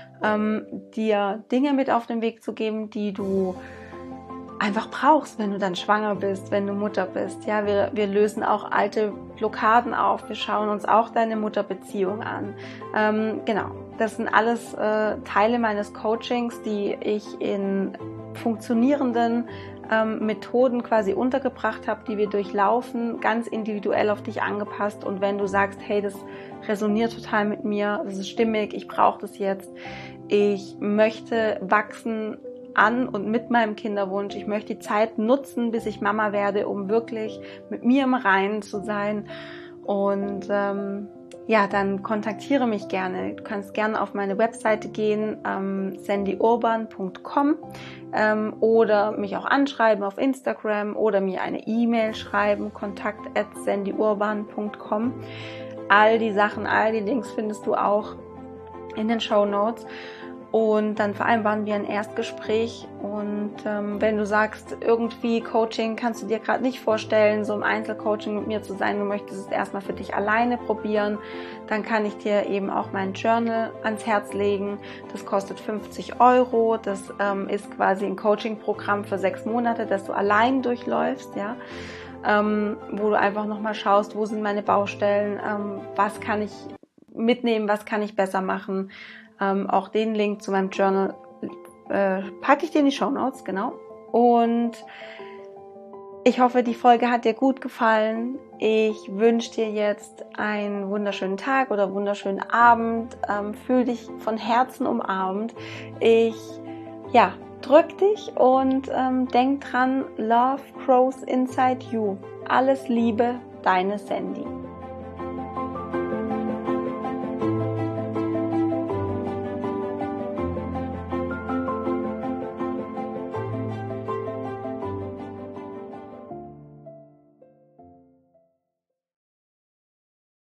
Speaker 1: dir Dinge mit auf den Weg zu geben, die du einfach brauchst, wenn du dann schwanger bist, wenn du Mutter bist. Ja, wir lösen auch alte Blockaden auf. Wir schauen uns auch deine Mutterbeziehung an. Genau, das sind alles Teile meines Coachings, die ich in funktionierenden Methoden quasi untergebracht habe, die wir durchlaufen, ganz individuell auf dich angepasst. Und wenn du sagst, hey, das resoniert total mit mir, das ist stimmig, ich brauche das jetzt, ich möchte wachsen an und mit meinem Kinderwunsch. Ich möchte die Zeit nutzen, bis ich Mama werde, um wirklich mit mir im Reinen zu sein. Und ja, dann kontaktiere mich gerne. Du kannst gerne auf meine Webseite gehen, sandyurban.com, oder mich auch anschreiben auf Instagram oder mir eine E-Mail schreiben, kontakt@sandyurban.com. All die Sachen, all die Links findest du auch in den Shownotes. Und dann vereinbaren wir ein Erstgespräch. Und wenn du sagst, irgendwie Coaching kannst du dir gerade nicht vorstellen, so im Einzelcoaching mit mir zu sein, du möchtest es erstmal für dich alleine probieren, dann kann ich dir eben auch mein Journal ans Herz legen. Das kostet 50 €. Das ist quasi ein Coaching-Programm für 6 Monate, das du allein durchläufst, ja, wo du einfach nochmal schaust, wo sind meine Baustellen, was kann ich mitnehmen, was kann ich besser machen. Auch den Link zu meinem Journal packe ich dir in die Shownotes, genau. Und ich hoffe, die Folge hat dir gut gefallen. Ich wünsche dir jetzt einen wunderschönen Tag oder wunderschönen Abend. Fühl dich von Herzen umarmt. Ich drück dich und denk dran, Love grows inside you. Alles Liebe, deine Sandy.